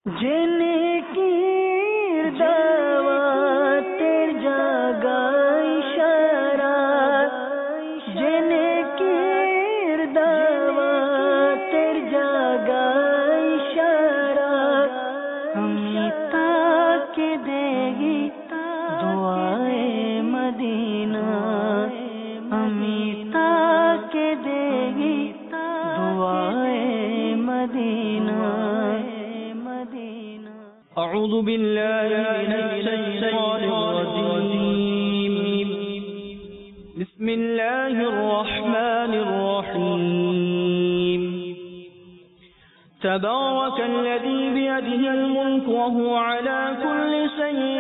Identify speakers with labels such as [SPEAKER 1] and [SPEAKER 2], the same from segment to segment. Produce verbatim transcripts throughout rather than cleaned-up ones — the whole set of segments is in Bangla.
[SPEAKER 1] जिनकीर दावतेर जागा इशारा जिनकीर दावतेर जागा इशारा अमिता के देगी दुआए मदीना अमिता के देगी दुआए मदीना।
[SPEAKER 2] أعوذ بالله من الشيطان الرجيم. بسم الله الرحمن الرحيم. تبارك الذي بيده الملك وهو على كل شيء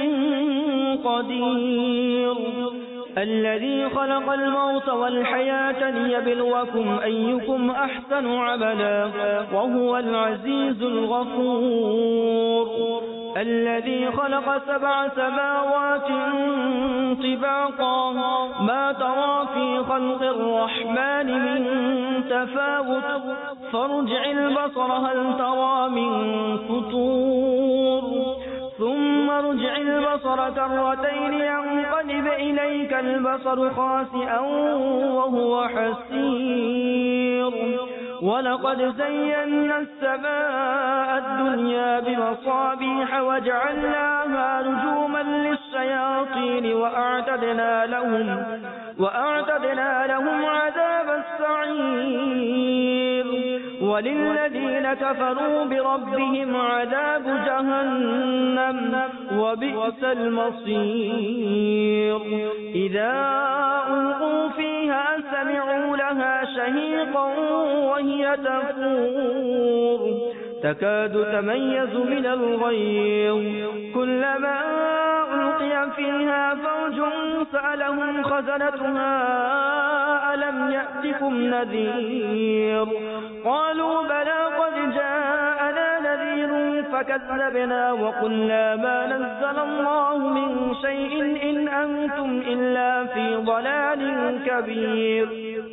[SPEAKER 2] قدير. الذي خلق الموت والحياة ليبلوكم أيكم أحسن عملا وهو العزيز الغفور. الذي خلق سبع سماوات طباقا ما ترى في خلق الرحمن من تفاوت فارجع البصر هل ترى من فطور ثم ارجع البصر كرتين ينقلب إليك البصر خاسئا وهو حسير. ولقد زينا السماء الدنيا بمصابيح وجعلناها رجوما للشياطين وأعتدنا لهم وأعتدنا لهم عذاب السعير. وللذين كفروا بربهم عذاب جهنم وبئس المصير. إذا ألقوا فيها سمعوا لها شهيقا وهي تفور تكاد تميز من الغيظ كلما ألقي فيها فوج سألهم خزنتها ألم يأتكم نذير قالوا بلى قد جاءنا نذير فكذبنا وقلنا ما نزل الله من شيء إن أنتم إلا في ضلال كبير.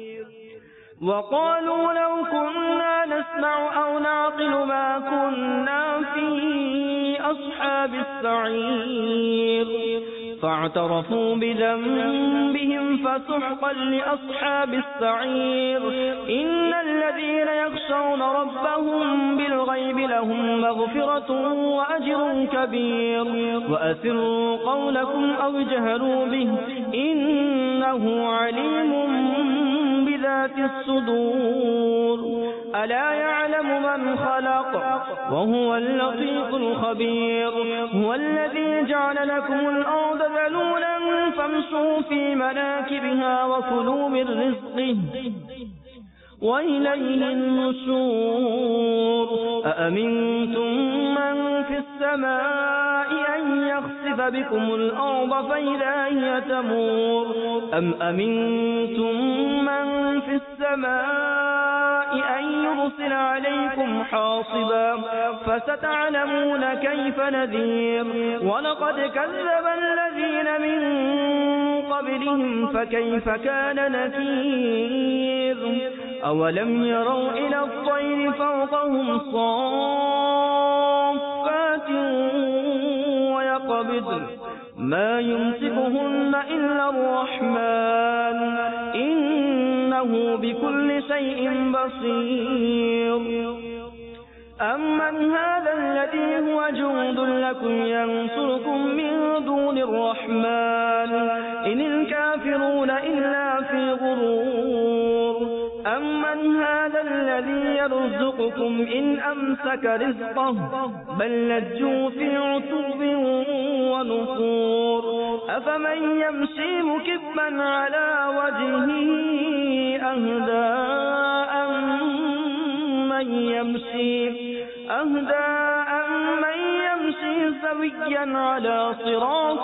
[SPEAKER 2] وقالوا لو كنا نسمع أو نعقل ما كنا في أصحاب السعير. فاعترفوا بذنبهم فسحقا لأصحاب السعير. إن الذين يخشون ربهم بالغيب لهم مغفرة وأجر كبير. وأسروا قولكم أو اجهروا به إنه عليم بذات الصدور. ألا يعلم من خلق وهو اللطيف الخبير. هو الذي جعل لكم الأرض ذلولا فامشوا في مناكبها وكلوا من رزقه وإليه النشور. أأمنتم من في السماء أن يخسف بكم الأرض فإذا هي تمور أم أمنتم من في السماء أن يرسل عليكم حاصبا فستعلمون كيف نذير. ولقد كذب الذين من قبلهم فكيف كان نكير. أولم يروا إلى الطير فوقهم صافات ويقبضن ما يمسكهن إلا الرحمن إنه بكل شيء بصير. أمن هذا الذي هو جند لكم ينصركم من دون الرحمن إن الكافرون إلا في غرور. أمن هذا الذي يرزقكم إن أمسك رزقه بل لجوا في عتب ونفور. أفمن يمشي مكبا على وجهه أهدى أمن يمشي أهدى أمن يمشي سويا على صراط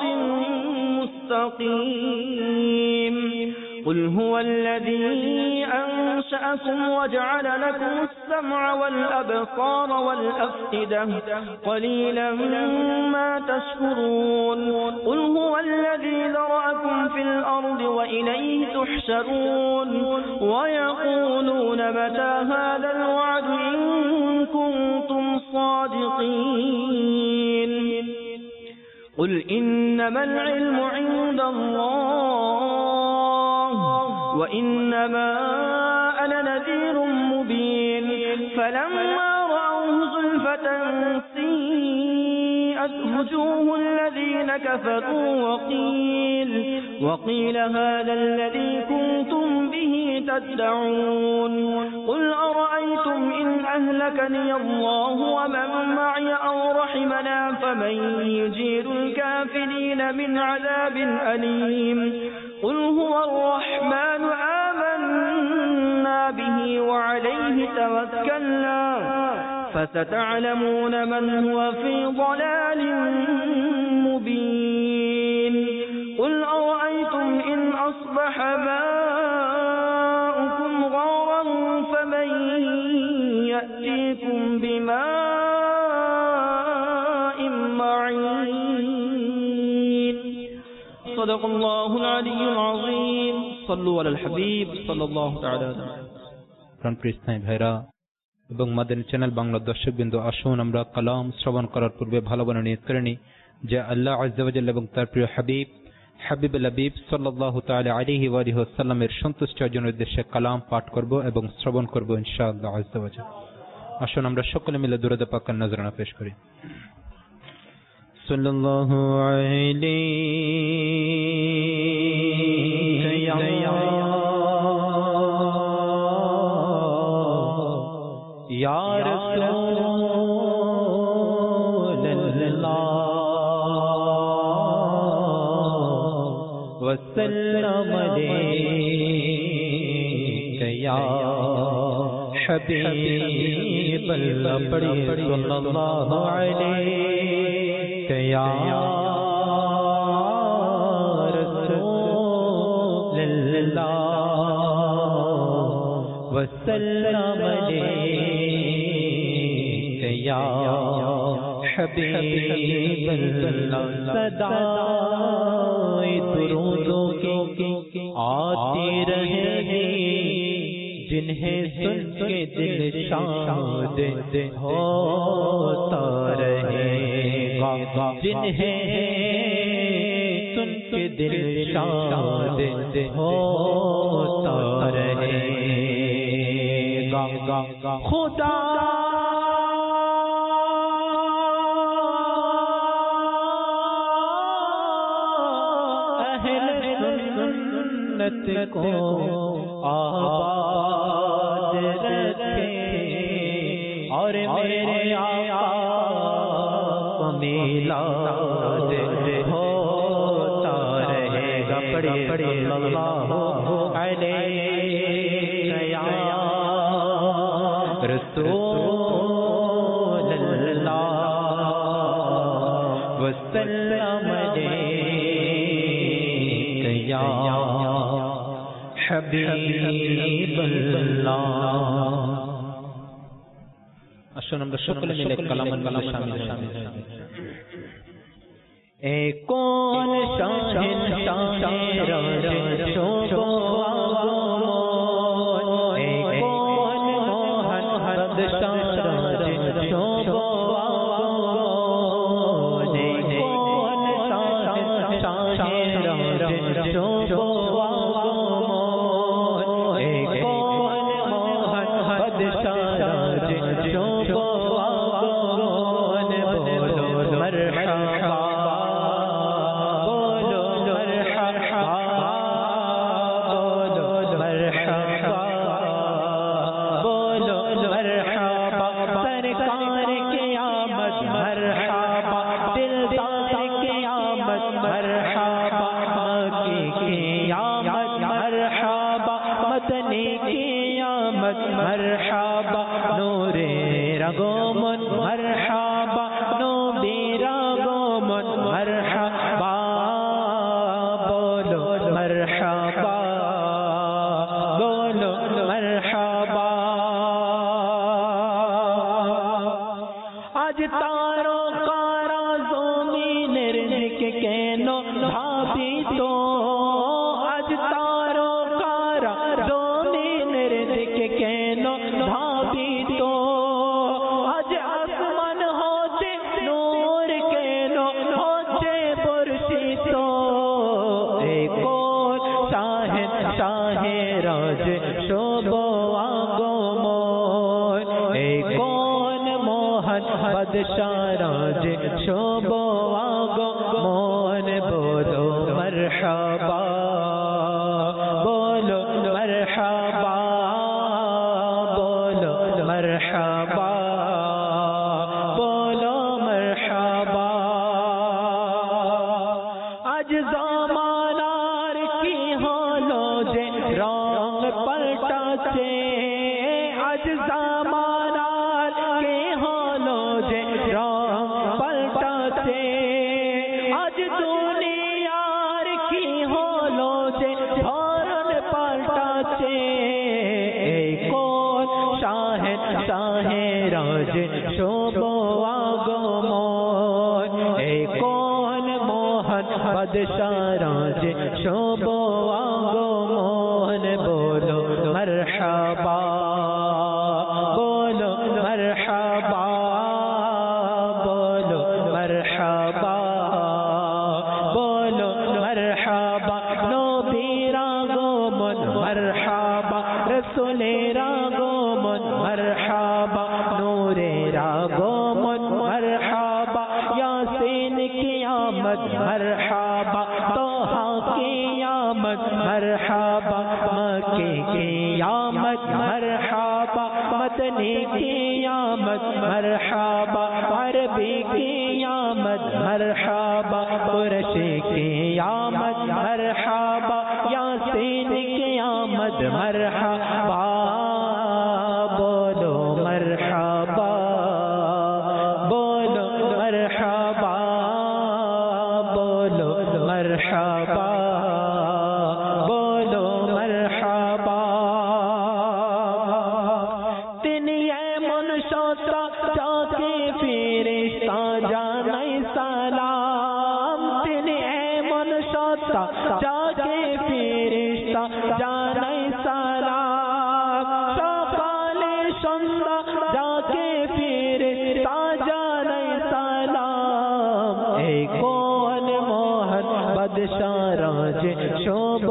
[SPEAKER 2] مستقيم. قل هو الذي أنشأكم وجعل لكم السمع والأبصار والأفئدة قليلا ما تشكرون. قل هو الذي ذرأكم في الأرض وإليه تحشرون. ويقولون متى هذا الوعد إن كنتم الصادقين قل إنما العلم عند الله وإنما أنا نذير مبين فلما رأوه زلفة سيئت وجوه الذين كفروا وقيل وقيل هذا الذي كنتم به تدعون قل أرأيتم إن أهلكني الله ومن معي أو رحمنا فمن يجير الكافرين من عذاب أليم قل هو الرحمن آمنا به وعليه توكلنا فستعلمون من هو في ضلال مبين قل أرأيتم إن أصبح ماؤكم غورا فمن يأتيكم بماء معين صدق الله العلي العظيم صلوا على الحبيب صلى الله تعالى عليه وسلم
[SPEAKER 3] প্রাণপ্রিয় ইসলামী ভাইরা এবং মাদানী চ্যানেল বাংলা দর্শকবৃন্দ, আসুন আমরা কালাম শ্রবণ করার পূর্বে ভালো মনে নিয়ত করে নিই যে আল্লাহ আযজা ওয়া জাল্লা এবং তার প্রিয় হাবিব হাবিবুল হাবিব সাল্লাল্লাহু তাআলা আলাইহি ওয়া আলিহি ওয়াসাল্লামের সন্তুষ্টি অর্জনের উদ্দেশ্যে কালাম পাঠ করব এবং শ্রবণ করব ইনশাআল্লাহ আযজা ওয়া জাল্লা। আসুন আমরা সকলে মিলে দুরূদ পাক নজরানা পেশ করি। সাল্লাল্লাহু আলাইহি یا رسول اللہ وسلم علیک یا حبیب اللہ، پڑھی صلی اللہ علیک یا رسول اللہ وسلم علیک یا حبیب اللہ۔ صدائے درودوں کی آتی رہے گی جنہیں سن کے دل شاد ہوتا رہے گا، جنہیں سن کے دل شاد ہوتا رہے گا۔ خدا کو آباد رکھے اور میرے آقا کو میلاد ہوتا رہے گا۔ پڑھی پڑھی اللہ علیہ یا رسول اللہ وسلم علیک یا حبیب اللہ۔ আসুন আমরা সকলে মিলে কালামান বালা শামিল শামিল এ কোন শাহিন শাহের শোভা এ কোন মোহন বাদশাহ শোভা এ কোন শাহিন শাহের শোভা مرحبا نور رغومن مرحبا نور رغومن مرحبا بولو مرحبا بولو مرحبا آج تاروں کا رازوں میں نرنک کینو بھابی تو آج تاروں کا رازوں میں نرنک کینو بھابی تو آج آسمان
[SPEAKER 1] بادشاہ راج شوب و آگمون بولو مرحبا بولو مرحبا بولو مرحبا بولو مرحبا آج زمانار کی ہولو جے رنگ پلٹاچے آج زمانار کی ہولو جے رنگ پلٹاچے آج دنیار کی ہولو جے دھارن پلٹاچے اے کون شاہ شاہ راج شوب و آگمون اے کون موہن بادشاہ راج شوب و آگمون بولو مرحبا بولو مرحبا بولو مرحبا بولو مرحبا نبی راگمون مرحبا رسول راگمون مرحبا نور راگمون مرحبا یاسین کی آمد مرحبا طہا کی آمد مرحبا مکی کی آمد مرحبا مدنی کی آمد مرحبا عربی کی آمد مرحبا قریشی کی آمد مرحبا یاسین کی آمد مرحبا بولو مرحبا بولو مرحبا بولو مرحبا بولو مرحبا تین ایمن شوترا جاکے فرشتہ جانے سلام تین ایمن شوترا جاکے فرشتہ جانے سلام سقال شندہ جاکے فرشتہ جانے سلام اے کون موہن بادشاہ راج شوب و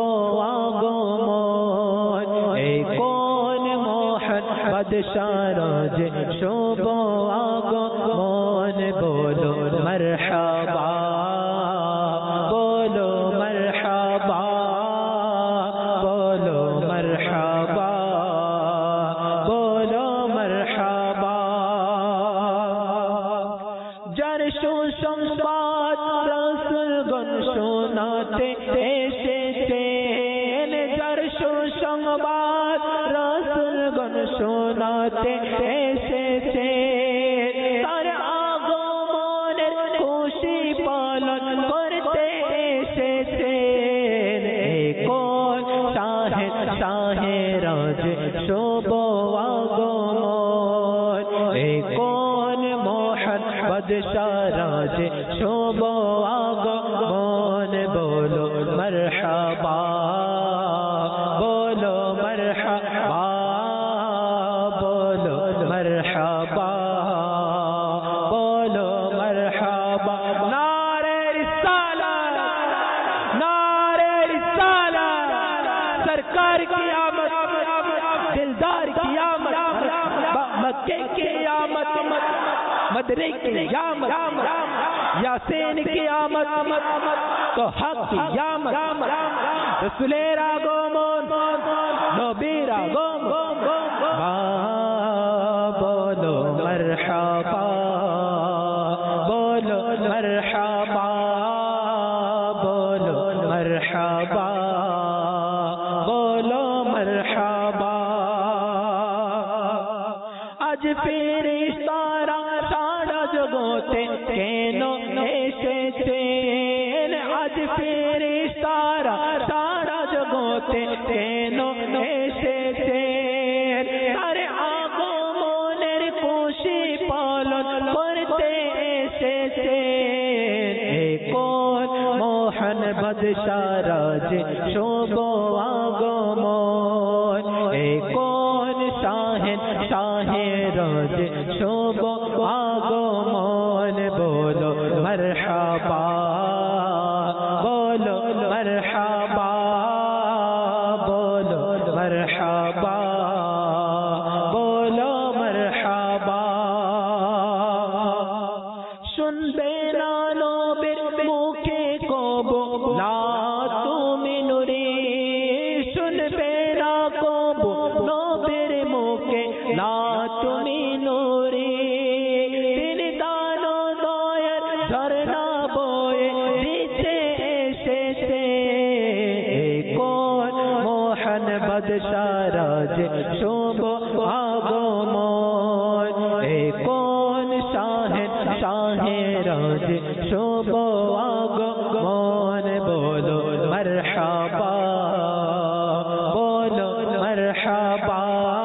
[SPEAKER 1] آگمون اے کون موہن بادشاہ راج شوب و آگمون بولو مرحبا بولو مرحبا بولو مرحبا بولو مرحبا جرش و شمبات رسول گن شناتے ایسے جرش و شمبات رسول گن شناتے ایسے سر آگمون خوشی پالن کرتے ایسے اے کون شاہ شاہ راج شوب و آگمون اے کون موہن بادشاہ راج شوب و آگمون بولو مرحبا بولو مرحبا بولو مرحبا بولو مرحبا نعرہ رسالت نعرہ رسالت سرکار کی آمد دلدار کی آمد مکے کی آمد مدنی کی آمد یاسین کی آمد تو حق کی آمد رسول راگمون نبی راگمون بولو مرحبا بولو مرحبا بولو مرحبا بولو مرحبا آج فرشتہ سارا جگوتے کینو ایسے چین آج فرشتہ سارا جگوتے کینو ایسے چین سارے آگمونر خوشی پالن کرتے ایسے چین اے کون موہن بادشاہ راج شوب و آگمون اے کون شاہ شاہ راج شوب و آگمون بولو مرحبا بولو مرحبا بولو مرحبا بولو مرحبا শুনবে না নবীর মুখে কবু লা তুমি নূরে, শুনবে না কবু নবীর মুখে লা তুমি নূরে। তিনি দান দয়ার ঝরনা বয়ে দিতে এসেছে, কোন মোহন বাদশাহ রাজ শুভ আগমন, এ কোন শাহেদ শাহে রাজ শুভ আগমন। বলো মরহবা, বলো মরহবা,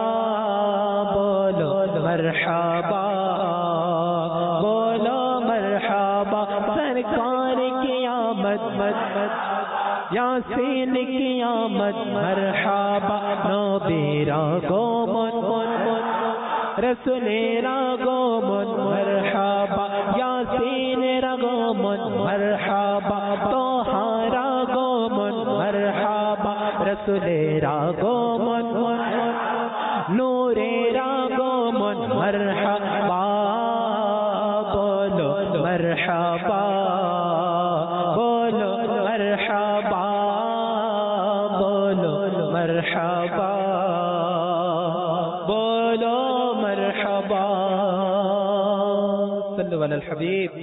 [SPEAKER 1] বলো মরহবা, বলো মরহবা। सरकार की आमद मत मत यासीन की आमद मरहबा, नबीरा गोमन मन मन रसूलेरा गोमन मरहबा, यासीन रा गोमन मरहबा, तोहारा गोमन मरहबा, रसूलेरा गोमन मन मन नूरेरा गोमन मरहबा। बोलो मरहबा, बोलो मरहबा, बोलो मरहबा, बोलो मरहबा। सल्लु अलल हबीब।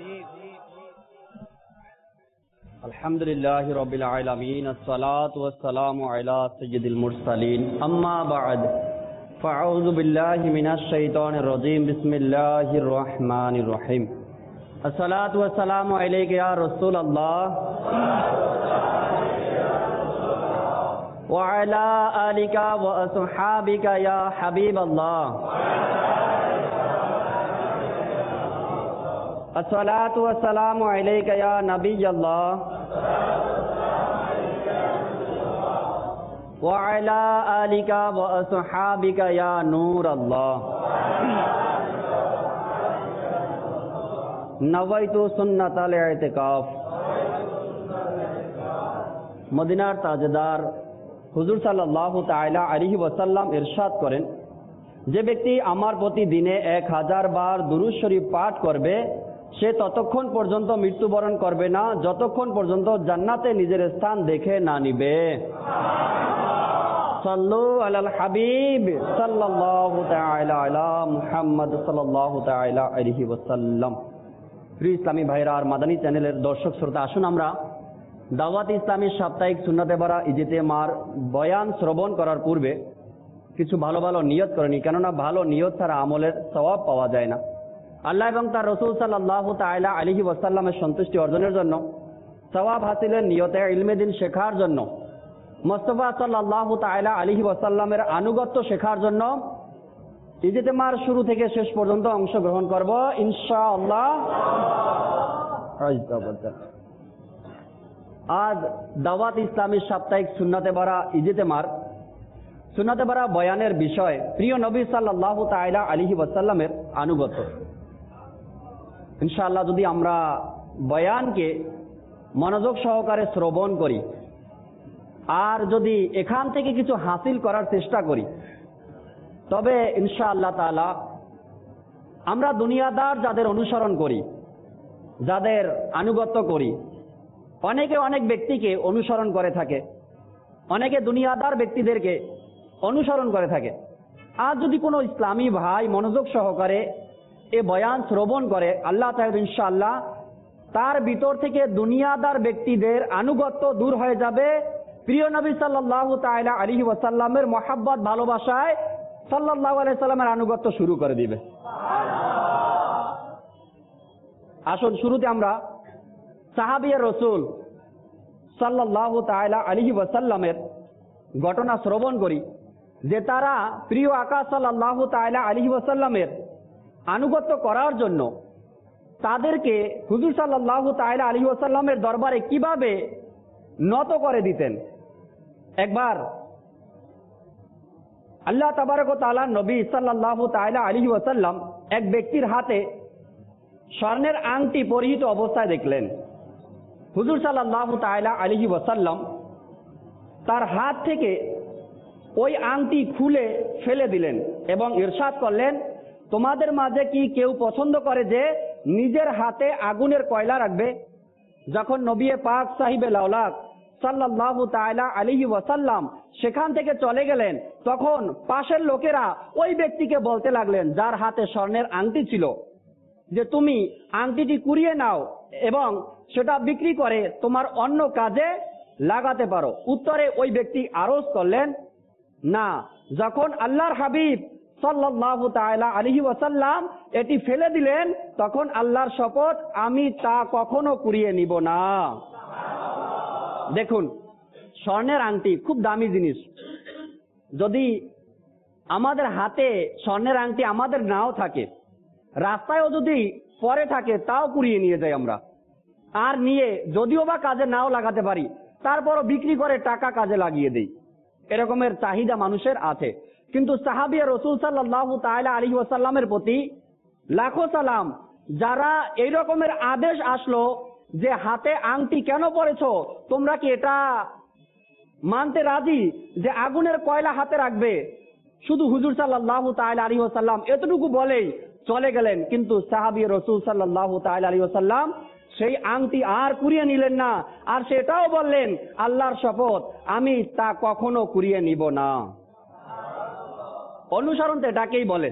[SPEAKER 4] अल्हम्दुलिल्लाहि रब्बिल आलमीन, अस्सलातु वस्सलामु अला सय्यिदिल मुरसलीन, अम्मा बअद, फ़अऊज़ु बिल्लाहि मिनश शैतानिर रजीम, बिस्मिल्लाहिर रहमानिर रहीम। अस्सलातु वस्सलामु अलैका या रसूल अल्लाह व अला आलिका व अस्हाबिका या हबीब अल्लाह। अस्सलातु वस्सलामु अलैका या नबी अल्लाह व अला आलिका व अस्हाबिका या नूर अल्लाह। नवैतु सुन्नतल इतिकाफ। मदीनार ताजदार हुजूर साल्लाल्लाहु ताआला अलैहि वसल्लम इरशाद करें, যে ব্যক্তি আমার প্রতি দিনে এক হাজার বার দুরূদ শরীফ পাঠ করবে, সে ততক্ষণ পর্যন্ত মৃত্যুবরণ করবে না যতক্ষণ পর্যন্ত জান্নাতে নিজের স্থান দেখে না নিবে। সাল্লু আলাল হাবিব সাল্লাল্লাহু তাআলা আলা মুহাম্মদ সাল্লাল্লাহু তাআলা আলাইহি ওয়াসাল্লাম। প্রিয় ইসলামী ভাইরা আর মাদানী চ্যানেলের দর্শক শ্রোতা, আসুন আমরা দাওয়াত ইসলামী সাপ্তাহিক সুন্নতে ভরা ইজতেমার বয়ান শ্রবণ করার পূর্বে কিছু ভালো ভালো নিয়ত করে নিই, কেননা ভালো নিয়ত ছাড়া আমলের সওয়াব পাওয়া যায় না। আল্লাহ এবং তার রাসূল সাল্লাল্লাহু তাআলা আলাইহি ওয়াসাল্লামের সন্তুষ্টি অর্জনের জন্য, সওয়াব হাসিলের নিয়তে ইলমে দ্বীন শেখার জন্য, মুস্তাফা সাল্লাল্লাহু তাআলা আলাইহি ওয়াসাল্লামের আনুগত্য শেখার জন্য ইজতেমার শুরু থেকে শেষ পর্যন্ত অংশগ্রহণ করব ইনশাআল্লাহ। আজ দাওয়াত ইসলামী সাপ্তাহিক সুন্নতে ভরা ইজতেমার সুন্নতে ভরা বয়ানের বিষয় প্রিয় নবী সাল্লাল্লাহু তাআলা আলাইহি ওয়াসাল্লামের আনুগত্য। ইনশাআল্লাহ যদি আমরা বয়ানকে মনোযোগ সহকারে শ্রবণ করি আর যদি এখান থেকে কিছু হাসিল করার চেষ্টা করি, তবে ইনশাআল্লাহ তাআলা আমরা দুনিয়াদার যাদের অনুসরণ করি, যাদের আনুগত্য করি, অনেকে অনেক ব্যক্তিকে অনুসরণ করে থাকে, অনেকে দুনিয়াদার ব্যক্তিদেরকে অনুসরণ করে থাকে। আর যদি কোনো ইসলামী ভাই মনোযোগ সহকারে এ বয়ান শ্রবণ করে, আল্লাহ তাআলা ইনশাআল্লাহ তার ভিতর থেকে দুনিয়াদার ব্যক্তিদের আনুগত্য দূর হয়ে যাবে, প্রিয় নবী সাল্লাল্লাহু তাআলা আলাইহি ওয়াসাল্লামের মহব্বত ভালোবাসায় সাল্লাল্লাহু আলাইহি সাল্লামের আনুগত্য শুরু করে দিবে। আসুন শুরুতে আমরা সাহাবিয়ে রাসূল সাল্লাল্লাহু তাআলা আলাইহি ওয়াসাল্লামের ঘটনা শ্রবণ করি, যে তারা প্রিয় আকা সাল্লাল্লাহু তাআলা আলাইহি ওয়াসাল্লামের আনুগত্য করার জন্য তাদেরকে হুজুর সাল্লাল্লাহু তাআলা আলাইহি ওয়াসাল্লামের দরবারে কিভাবে নত করে দিতেন। একবার আল্লাহ তাবারক ওয়া তাআলা নবী সাল্লাল্লাহু তাআলা আলাইহি ওয়াসাল্লাম এক ব্যক্তির হাতে স্বর্ণের আংটি পরিহিত অবস্থায় দেখলেন। হুজুর সাল্লাল্লাহু তাআলা আলাইহি ওয়াসাল্লাম তার হাত থেকে ওই আংটি খুলে ফেলে দিলেন এবং ইরশাদ করলেন, তোমাদের মাঝে কি কেউ পছন্দ করে যে নিজের হাতে আগুনের কয়লা রাখবে। যখন নবী পাক সাহিবে লাউলাক সাল্লাল্লাহু তাআলা আলাইহি ওয়াসাল্লাম সেখান থেকে চলে গেলেন, তখন পাশের লোকেরা ওই ব্যক্তিকে বলতে লাগলেন যার হাতে স্বর্ণের আংটি ছিল, যে তুমি আংটিটি কুড়িয়ে নাও এবং সেটা বিক্রি করে তোমার অন্য কাজে লাগাতে পারো। উত্তরে ওই ব্যক্তি আরজ করলেন, না, যখন আল্লাহর হাবিব সাল্লাল্লাহু তাআলা আলাইহি ওয়াসাল্লাম এটি ফেলে দিলেন, তখন আল্লাহর শপথ আমি তা কখনো কুড়িয়ে নিব না। দেখুন, স্বর্ণের আংটি খুব দামি জিনিস। যদি আমাদের হাতে স্বর্ণের আংটি আমাদের নাও থাকে, রাস্তায়ও যদি পরে থাকে, তাও কুড়িয়ে নিয়ে যাই আমরা। আর নিয়ে যদিও বা কাজে নাও লাগাতে পারি, তারপরও বিক্রি করে টাকা কাজে লাগিয়ে দেই। এরকমের চাহিদা মানুষের আছে। কিন্তু সাহাবী রাসূল সাল্লাল্লাহু তাআলা আলাইহি ওয়াসাল্লামের প্রতি লাখো সালাম, যারা এই রকমের আদেশ আসলো যে হাতে আংটি কেন পরেছো, তোমরা কি এটা মানতে রাজি যে আগুনের কয়লা হাতে রাখবে? শুধু হুজুর সাল্লাল্লাহু তাআলা আলাইহি ওয়াসাল্লাম এতটুকু বলেই চলে গেলেন। কিন্তু সাহাবী রাসূল সাল্লাল্লাহু তাআলা আলাইহি ওয়াসাল্লাম সেই আংটি আর কুড়িয়ে নিলেন না, আর সেটাও বললেন আল্লাহর শপথ আমি তা কখনো কুড়িয়ে নিব না। অনুসরণ তো এটাকেই বলে,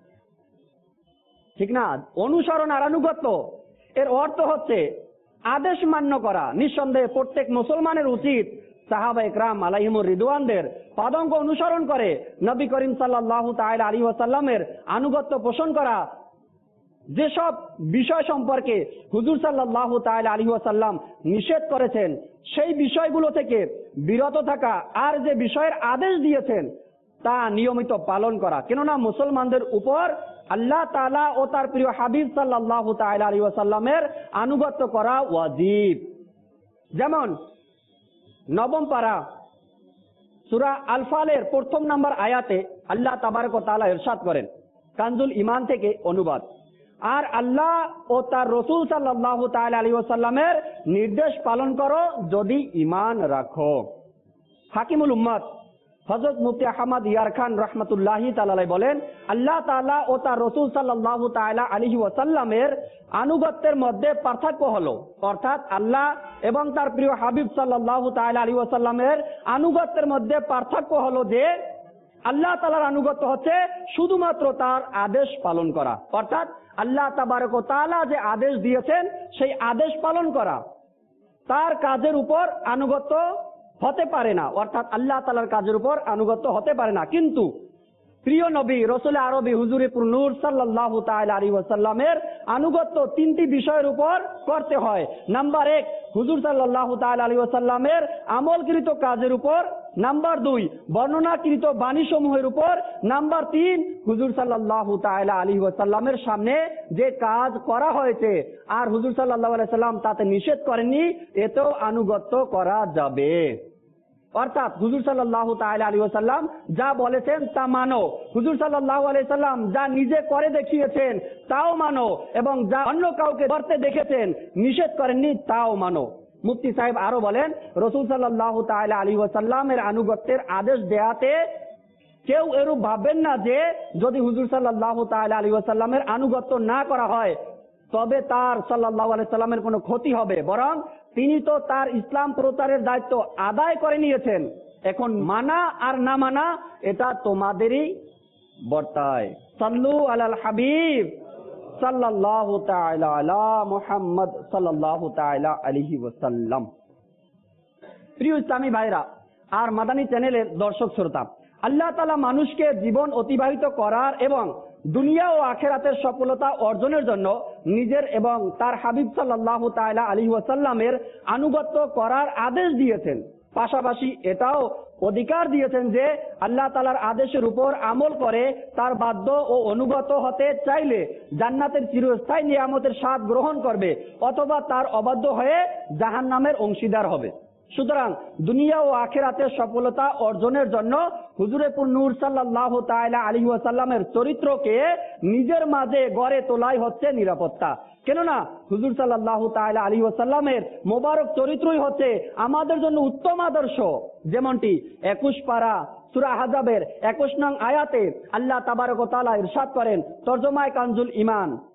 [SPEAKER 4] ঠিক না? অনুসরণ আর আনুগত্য এর অর্থ হচ্ছে আদেশ মান্য করা। নিঃসন্দেহে প্রত্যেক মুসলমানের উচিত সাহাবা ইকরাম আলাইহিমুর রিদওয়ানদের পদাঙ্ক অনুসরণ করে নবী করিম সাল্লাল্লাহু তাআলা আলাইহি ওয়াসাল্লামের আনুগত্য পোষণ করা। যেসব বিষয় সম্পর্কে হুজুর সাল্লাল্লাহু তাআলা আলাইহি ওয়াসাল্লাম নিষেধ করেছেন, সেই বিষয়গুলো থেকে বিরত থাকা, আর যে বিষয়ের আদেশ দিয়েছেন তা নিয়মিত পালন করা। কেননা মুসলমানদের উপর আল্লাহ তাআলা ও তার প্রিয় হাবিব সাল্লাল্লাহু তাআলা আলাইহি ওয়াসাল্লামের আনুগত্য করা ওয়াজিব। যেমন নবম পারা সূরা আল ফালের প্রথম নম্বর আয়াতে আল্লাহ তাবারক ওয়া তাআলা ইরশাদ করেন, কানজুল ঈমান থেকে অনুবাদ, আর আল্লাহ ও তার রাসূল সাল্লাল্লাহু তাআলা আলাইহি ওয়াসাল্লামের নির্দেশ পালন করো যদি ঈমান রাখো। হাকিমুল উম্মত হযরত মুফতি আহমদ ইয়ার খান রাহমাতুল্লাহি তাআলা আলাইহি বলেন, আল্লাহ তাআলা ও তার রাসূল সাল্লাল্লাহু তাআলা আলাইহি ওয়াসাল্লামের আনুগত্যের মধ্যে পার্থক্য হলো, অর্থাৎ আল্লাহ এবং তার প্রিয় হাবিব সাল্লাল্লাহু তাআলা আলাইহি ওয়াসাল্লামের আনুগত্যের মধ্যে পার্থক্য হলো যে আল্লাহ তাআলার আনুগত্য হচ্ছে শুধুমাত্র তার আদেশ পালন করা, অর্থাৎ আল্লাহ তাবারক ওয়া তাআলা যে আদেশ দিয়েছেন সেই আদেশ পালন করা। তার কাজের উপর আনুগত্য হতে পারে না, অর্থাৎ আল্লাহ তাআলার কাজের উপর আনুগত্য হতে পারে না। কিন্তু প্রিয় নবী রাসূল আরবি হুজুরে পুর নূর সাল্লাল্লাহু তাআলা আলাইহি ওয়াসাল্লামের আনুগত্য তিনটি বিষয়ের উপর করতে হয়। নাম্বার এক, হুজুর সাল্লাল্লাহু তাআলা আলাইহি ওয়াসাল্লামের আমলকৃত কাজের উপর। নাম্বার দুই, বর্ণনাকৃত বাণীসমূহের উপর। নাম্বার তিন, হুজুর সাল্লাল্লাহু তাআলা আলাইহি ওয়াসাল্লামের সামনে যে কাজ করা হয়েছে আর হুজুর সাল্লাল্লাহু আলাইহি ওয়াসাল্লাম তাতে নিষেধ করেননি, এতেও আনুগত্য করা যাবে। অর্থাৎ হুজুর সাল্লাল্লাহু তাআলা আলাইহি ওয়াসাল্লাম যা বলেছেন তা মানো, হুজুর সাল্লাল্লাহু আলাইহি ওয়াসাল্লাম যা নিজে করে দেখিয়েছেন তাও মানো, এবং যা অন্য কাউকে করতে দেখেছেন নিষেধ করেননি তাও মানো। মুফতি সাহেব আরো বলেন, রাসূল সাল্লাল্লাহু তাআলা আলাইহি ওয়াসাল্লামের আনুগত্যের আদেশ দেয়াতে কেউ এরূপ ভাববেন না যে যদি হুজুর সাল্লাল্লাহু তাআলা আলাইহি ওয়াসাল্লামের আনুগত্য না করা হয় তবে তার সাল্লাল্লাহু আলাইহি ওয়াসাল্লামের কোনো ক্ষতি হবে, বরং তিনি তো তার ইসলাম প্রচারের দায়িত্ব আদায় করে নিয়েছেন। এখন মানা আর না মানা এটা তোমাদেরই বর্তায়। সাল্লু আলাল হাবিব সাল্লাল্লাহু তাআলা আলা মুহাম্মদ সাল্লাল্লাহু তাআলা আলাইহি ওয়াসাল্লাম। প্রিয় ইসলামী ভাইরা আর মাদানী চ্যানেলের দর্শক শ্রোতা, আল্লাহ তাআলা মানুষকে জীবন অতিবাহিত করার এবং দুনিয়া ও আখিরাতের সফলতা অর্জনের জন্য নিজের এবং তার হাবিব সাল্লাল্লাহু তাআলা আলাইহি ওয়াসাল্লামের আনুগত্য করার আদেশ দিয়েছেন। পাশাপাশি এটাও অধিকার দিয়েছেন যে আল্লাহ তাআলার আদেশের উপর আমল করে তার বাধ্য ও অনুগত হতে চাইলে জান্নাতের চিরস্থায়ী নিয়ামতের স্বাদ গ্রহণ করবে, অথবা তার অবাধ্য হয়ে জাহান্নামের অংশীদার হবে। সুতরাং দুনিয়া ও আখিরাতের সফলতা অর্জনের জন্য হুজুরে পুর নূর সাল্লাল্লাহু তাআলা আলাইহি ওয়াসাল্লামের চরিত্রকে নিজের মাঝে গড়ে তোলাই হচ্ছে নিরাপত্তা। কেননা হুজুর সাল্লাল্লাহু তাআলা আলাইহি ওয়াসাল্লামের মোবারক চরিত্রই হচ্ছে আমাদের জন্য উত্তম আদর্শ। যেমনটি একুশ পারা সূরা আহজাবের একুশ নং আয়াতে আল্লাহ তাবারক ওয়া তাআলা ইরশাদ করেন, তরজমায়ে কানজুল ঈমান,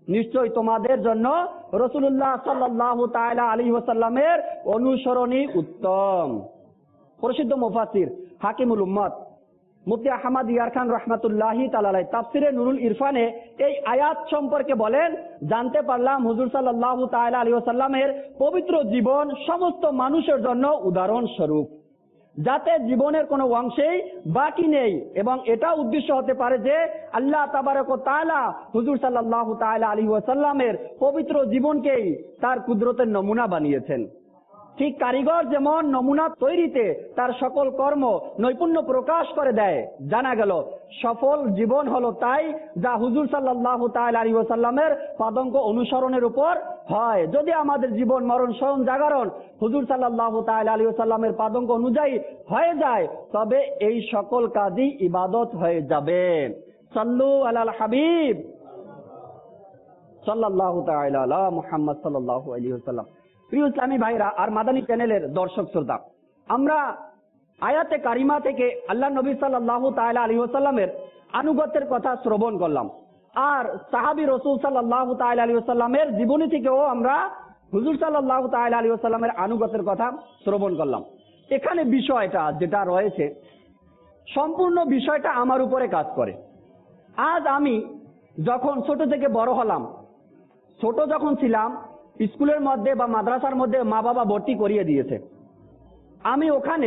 [SPEAKER 4] নিশ্চয় তোমাদের জন্য রাসূলুল্লাহ সাল্লাল্লাহু তাআলা আলাইহি ওয়াসাল্লামের অনুসরণই উত্তম। প্রসিদ্ধ মুফাসসির হাকিমুল উম্মত মুফতি আহমদ ইয়ার খান রাহমাতুল্লাহি তাআলা আলাইহি তাফসিরে নুরুল ইরফানে এই আয়াত সম্পর্কে বলেন, জানতে পারলাম হুজুর সাল্লাল্লাহু তাআলা আলাইহি ওয়াসাল্লামের পবিত্র জীবন সমস্ত মানুষের জন্য উদাহরণ স্বরূপ, যাতে জীবনের কোনো অংশেই বাকি নেই, এবং এটা উদ্দেশ্য হতে পারে যে আল্লাহ তাবারক ওয়া তাআলা হুজুর সাল্লাল্লাহু তাআলা আলাইহি ওয়াসাল্লামের পবিত্র জীবনকেই তার কুদরতের নমুনা বানিয়েছেন। ঠিক কারিগর যেমন নমুনা তৈরিতে তার সকল কর্ম নৈপুণ্য প্রকাশ করে দেয়, জানা গেল সফল জীবন হলো তাই যা হুজুর সাল্লাল্লাহু তাআলা আলাইহি ওয়াসাল্লামের পদাঙ্ক অনুসরণের উপর হয়। যদি আমাদের জীবন মরণ শয়ন জাগরণ হুজুর সাল্লাল্লাহু তাআলা আলাইহি ওয়াসাল্লামের পদাঙ্ক অনুযায়ী হয়ে যায়, তবে এই সকল কাজই ইবাদত হয়ে যাবে। সাল্লু আলাল হাবিব সাল্লাল্লাহু তাআলা আলা মুহাম্মদ সাল্লাল্লাহু আলাইহি ওয়াসাল্লাম। প্রিয় ইসলামী ভাইরা আর মাদানী চ্যানেলের দর্শক শ্রোতা, আমরা আয়াতে কারিমা থেকে আল্লাহ নবী সাল্লাল্লাহু তাআলা আলাইহি ওয়াসাল্লামের আনুগত্যের কথা শ্রবণ করলাম, আর সাহাবী রাসূল সাল্লাল্লাহু তাআলা আলাইহি ওয়াসাল্লামের জীবনী থেকেও আমরা হুজুর সাল্লাল্লাহু তাআলা আলাইহি ওয়াসাল্লামের আনুগত্যের কথা শ্রবণ করলাম। এখানে বিষয়টা যেটা রয়েছে, সম্পূর্ণ বিষয়টা আমার উপরে কাজ করে। আজ আমি যখন ছোট থেকে বড় হলাম, ছোট যখন ছিলাম স্কুলের মধ্যে বা মাদ্রাসার মধ্যে মা বাবা ভর্তি করিয়ে দিয়েছে। আমি ওখানে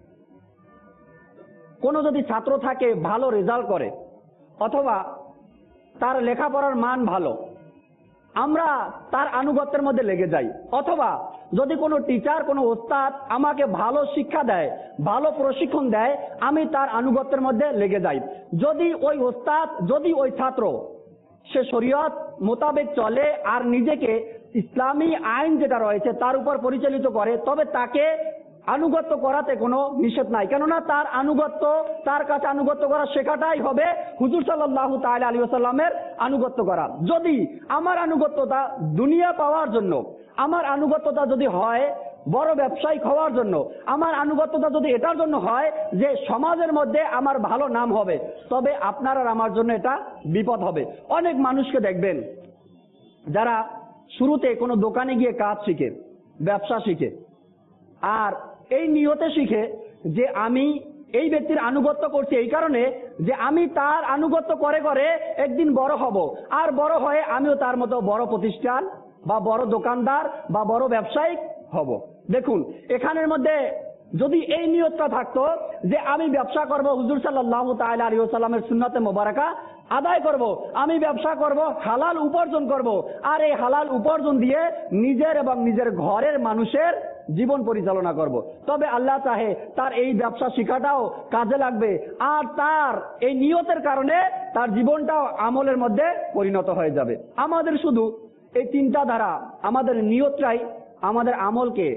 [SPEAKER 4] কোনো যদি ছাত্র থাকে ভালো রেজাল্ট করে অথবা তার লেখাপড়ার মান ভালো, আমরা তার আনুগত্যের মধ্যে লেগে যাই। অথবা যদি কোনো টিচার কোনো ওস্তাদ আমাকে ভালো শিক্ষা দেয়, ভালো প্রশিক্ষণ দেয়, আমি তার আনুগত্যের মধ্যে লেগে যাই। যদি ওই ওস্তাদ, যদি ওই ছাত্র সে শরীয়ত মোতাবেক চলে আর নিজেকে ইসলামী আইন যেটা রয়েছে তার উপর পরিচালিত করে, তবে তাকে আনুগত্য করাতে কোনো নিষেধ নাই। কেননা তার আনুগত্য, তার কাছে আনুগত্য করা শেখাটাই হবে হুজুর সাল্লাল্লাহু তাআলা আলাইহি ওয়াসাল্লামের আনুগত্য করা। যদি আমার আনুগত্যতা দুনিয়া পাওয়ার জন্য, আমার আনুগত্যতা যদি হয় বড় ব্যবসায়িক হওয়ার জন্য, আমার আনুগত্যতা যদি এটার জন্য হয় যে সমাজের মধ্যে আমার ভালো নাম হবে, তবে আপনার আর আমার জন্য এটা বিপদ হবে। অনেক মানুষকে দেখবেন যারা শুরুতে কোনো দোকানে গিয়ে কাজ শিখে, ব্যবসা শিখে, আর এই নিয়তে শিখে যে আমি এই ব্যক্তির আনুগত্য করছি এই কারণে যে আমি তার আনুগত্য করে করে একদিন বড় হব, আর বড় হয়ে আমিও তার মতো বড় প্রতিষ্ঠান বা বড় দোকানদার বা বড় ব্যবসায়িক হব। দেখুন, এখানের মধ্যে যদি এই নিয়তটা থাকতো যে আমি ব্যবসা করব, হুজুর সাল্লাল্লাহু তাআলা আলাইহি ওয়াসাল্লামের সুন্নতে মোবারকা আদায় করব, আমি ব্যবসা করব, হালাল উপার্জন করব, আর এই হালাল উপার্জন দিয়ে নিজের এবং নিজের ঘরের মানুষের জীবন পরিচালনা করব, তবে আল্লাহ চাহে তার এই ব্যবসা শিক্ষাটাও কাজে লাগবে, আর তার এই নিয়তের কারণে তার জীবনটাও আমলের মধ্যে পরিণত হয়ে যাবে। আমাদের শুধু এই তিনটা ধারা, আমাদের নিয়তটাই আমাদের আমলকে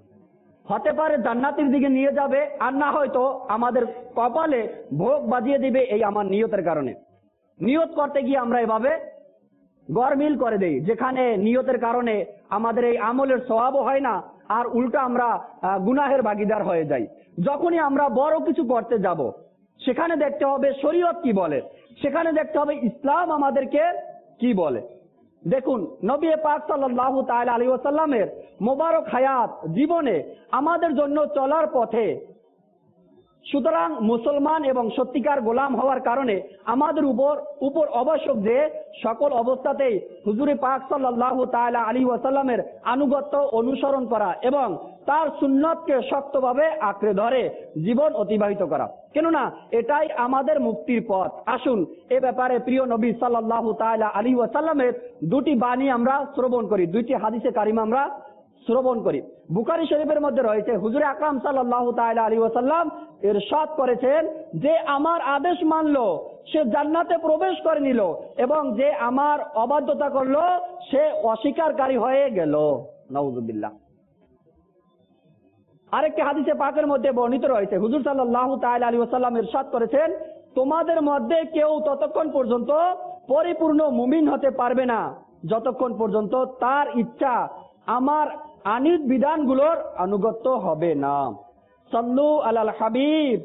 [SPEAKER 4] হতে পারে জান্নাতের দিকে নিয়ে যাবে, আর না হয়তো আমাদের কপালে ভোগ বাজিয়ে দিবে এই আমার নিয়তের কারণে। নিয়ত করতে গিয়ে আমরা এভাবে গরমিল করে দেই, যেখানে নিয়তের কারণে আমাদের এই আমলের সওয়াবও হয় না, আর উল্টা আমরা গুনাহের ভাগীদার হয়ে যাই। যখনই আমরা বড় কিছু করতে যাব, সেখানে দেখতে হবে শরীয়ত কি বলে, সেখানে দেখতে হবে ইসলাম আমাদেরকে কি বলে। দেখুন, নবী পাক সাল্লাল্লাহু তাআলা আলাইহি ওয়াসাল্লামের মোবারক হায়াত জীবনে আমাদের জন্য চলার পথে, সুতরাং মুসলমান এবং সত্যিকার গোলাম হওয়ার কারণে আমাদের উপর উপর আবশ্যক যে সকল অবস্থাতেই হুজুরে পাক সাল্লাল্লাহু তাআলা আলাইহি ওয়াসাল্লামের আনুগত্য অনুসরণ করা এবং তার সুন্নতকে শক্তভাবে আঁকড়ে ধরে জীবন অতিবাহিত করা, কেননা এটাই আমাদের মুক্তির পথ। আসুন এ ব্যাপারে প্রিয় নবী সাল্লাল্লাহু তাআলা আলাইহি ওয়াসাল্লামের দুটি বাণী আমরা শ্রবণ করি, দুইটি হাদিসে কারিমা আমরা শ্রবণ করি। বুখারী শরীফের মধ্যে রয়েছে, হুজুরে আকরাম সাল্লাল্লাহু তাআলা আলাইহি ওয়াসাল্লাম ইরশাদ করেছেন যে আমার আদেশ মানলো সে জান্নাতে প্রবেশ করে নিল, এবং যে আমার অবাধ্যতা করলো সে অস্বীকারী হয়ে গেল। নাউযুবিল্লাহ। আরেকটি হাদিসে পাকের মধ্যে বর্ণিত রয়েছে, হুজুর সাল্লাল্লাহু তাআলা আলাইহি ওয়াসাল্লাম ইরশাদ করেছেন, তোমাদের মধ্যে কেউ ততক্ষণ পর্যন্ত পরিপূর্ণ মুমিন হতে পারবে না যতক্ষণ পর্যন্ত তার ইচ্ছা আমার আনিত বিধানগুলোর আনুগত্য হবে না। সাল্লু আলাল হাবিব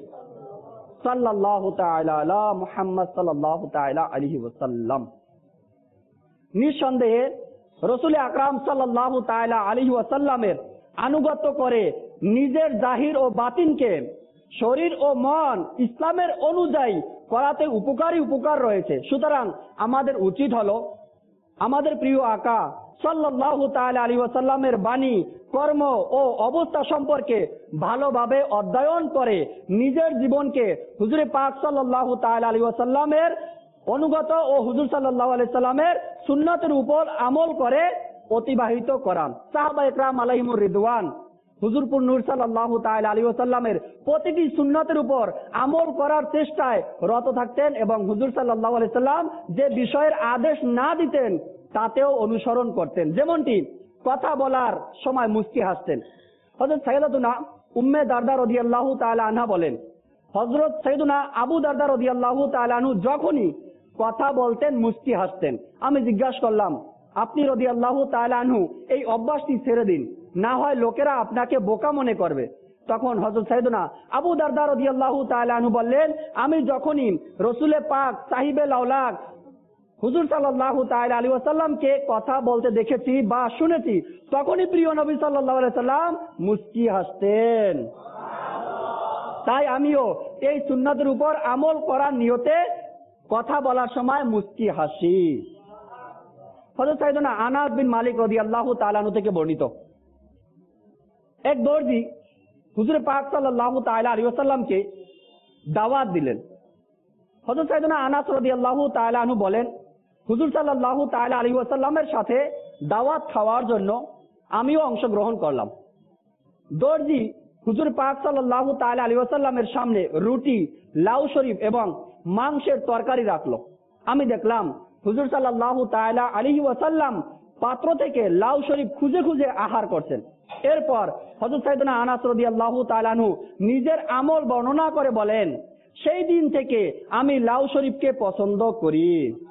[SPEAKER 4] সাল্লাল্লাহু তাআলা আলা মুহাম্মদ সাল্লাল্লাহু তাআলা আলাইহি ওয়াসাল্লাম। নিঃসন্দেহে রসুল আকরাম সাল্লাল্লাহু তাআলা আলাইহি ওয়াসাল্লামের আনুগত্য করে নিজের জাহির ও বাতিনকে, শরীর ও মন ইসলামের অনুযায়ী করাতে উপকারী উপকার রয়েছে। সুতরাং আমাদের উচিত হলো আমাদের প্রিয় আকা সাল্লাল্লাহু তাআলা আলাইহি ওয়াসাল্লামের বাণী, কর্ম ও অবস্থা সম্পর্কে ভালোভাবে অধ্যয়ন করে নিজের জীবনকে হুজুরে পাক সাল্লাল্লাহু তাআলা আলাইহি ওয়াসাল্লামের অনুগত ও হুজুর সাল্লাল্লাহু আলাইহি সাল্লামের সুন্নতের উপর আমল করে অতিবাহিত করা। সাহাবা ইকরাম আলাইহিমুর রিদওয়ান হুজুরপুর নূর সাল্লাল্লাহু তাআলা আলাইহি ওয়াসাল্লামের প্রতিটি সুন্নতের উপর আমল করার চেষ্টায় রত থাকতেন এবং হুজুর সাল্লাল্লাহু আলাইহি সাল্লাম যে বিষয়ের আদেশ না দিতেন তাতেও অনুসরণ করতেন। যেমনটি কথা বলার সময় মুস্কি হাসতেন। হযরত সাইয়্যিদাতুনা উম্মে দারদা রাদিয়াল্লাহু তাআলা আনহা বলেন, হযরত সাইয়্যিদুনা আবু দারদা রাদিয়াল্লাহু তাআলা আনহু যখনই কথা বলতেন মুস্কি হাসতেন। আমি জিজ্ঞাসা করলাম, আপনি রাদিয়াল্লাহু তাআলা আনহু এই অভ্যাসটি ছেড়ে দিন, না হয় লোকেরা আপনাকে বোকা মনে করবে। তখন হযরত সাইয়্যিদুনা আবু দারদা রাদিয়াল্লাহু তাআলা আনহু বললেন, আমি যখনই রাসূলে পাক সাহিবে লাওলাক হুজুর সাল্লাল্লাহু তাআলা আলাইহি ওয়াসাল্লামকে কথা বলতে দেখেছি বা শুনেছি, তখনই প্রিয় নবী সাল্লাল্লাহু আলাইহি সাল্লাম মুস্কি হাসতেন। তাই আমিও এই সুন্নাতের উপর আমল করার নিয়তে কথা বলার সময় মুস্কি হাসি। হযরত সাইয়্যিদুনা আনাস বিন মালিক রাদিয়াল্লাহু তাআলা আনহু থেকে বর্ণিত, এক দর্জি হুজুর পাক সাল্লাল্লাহু তাআলা আলাইহি ওয়াসাল্লামকে দাওয়াত দিলেন। হযরত সাইয়্যিদুনা আনাস রাদিয়াল্লাহু তাআলা আনহু বলেন, হুজুর সাল্লাল্লাহু তাআলা আলাইহি ওয়াসাল্লামের সাথে দাওয়াত খাওয়ার জন্য আমিও অংশগ্রহণ করলাম। দর্জি হুজুর পাক সাল্লাল্লাহু তাআলা আলাইহি ওয়াসাল্লামের সামনে রুটি, লাউ শরীফ এবং মাংসের তরকারি রাখলো। আমি দেখলাম হুজুর সাল্লাল্লাহু তাআলা আলাইহি ওয়াসাল্লাম পাত্র থেকে লাউ শরীফ খুঁজে খুঁজে আহার করছেন। এরপর হযরত সাইয়্যিদুনা আনাস রাদিয়াল্লাহু তাআলা আনহু নিজের আমল বর্ণনা করে বলেন, সেই দিন থেকে আমি লাউ শরীফকে পছন্দ করি।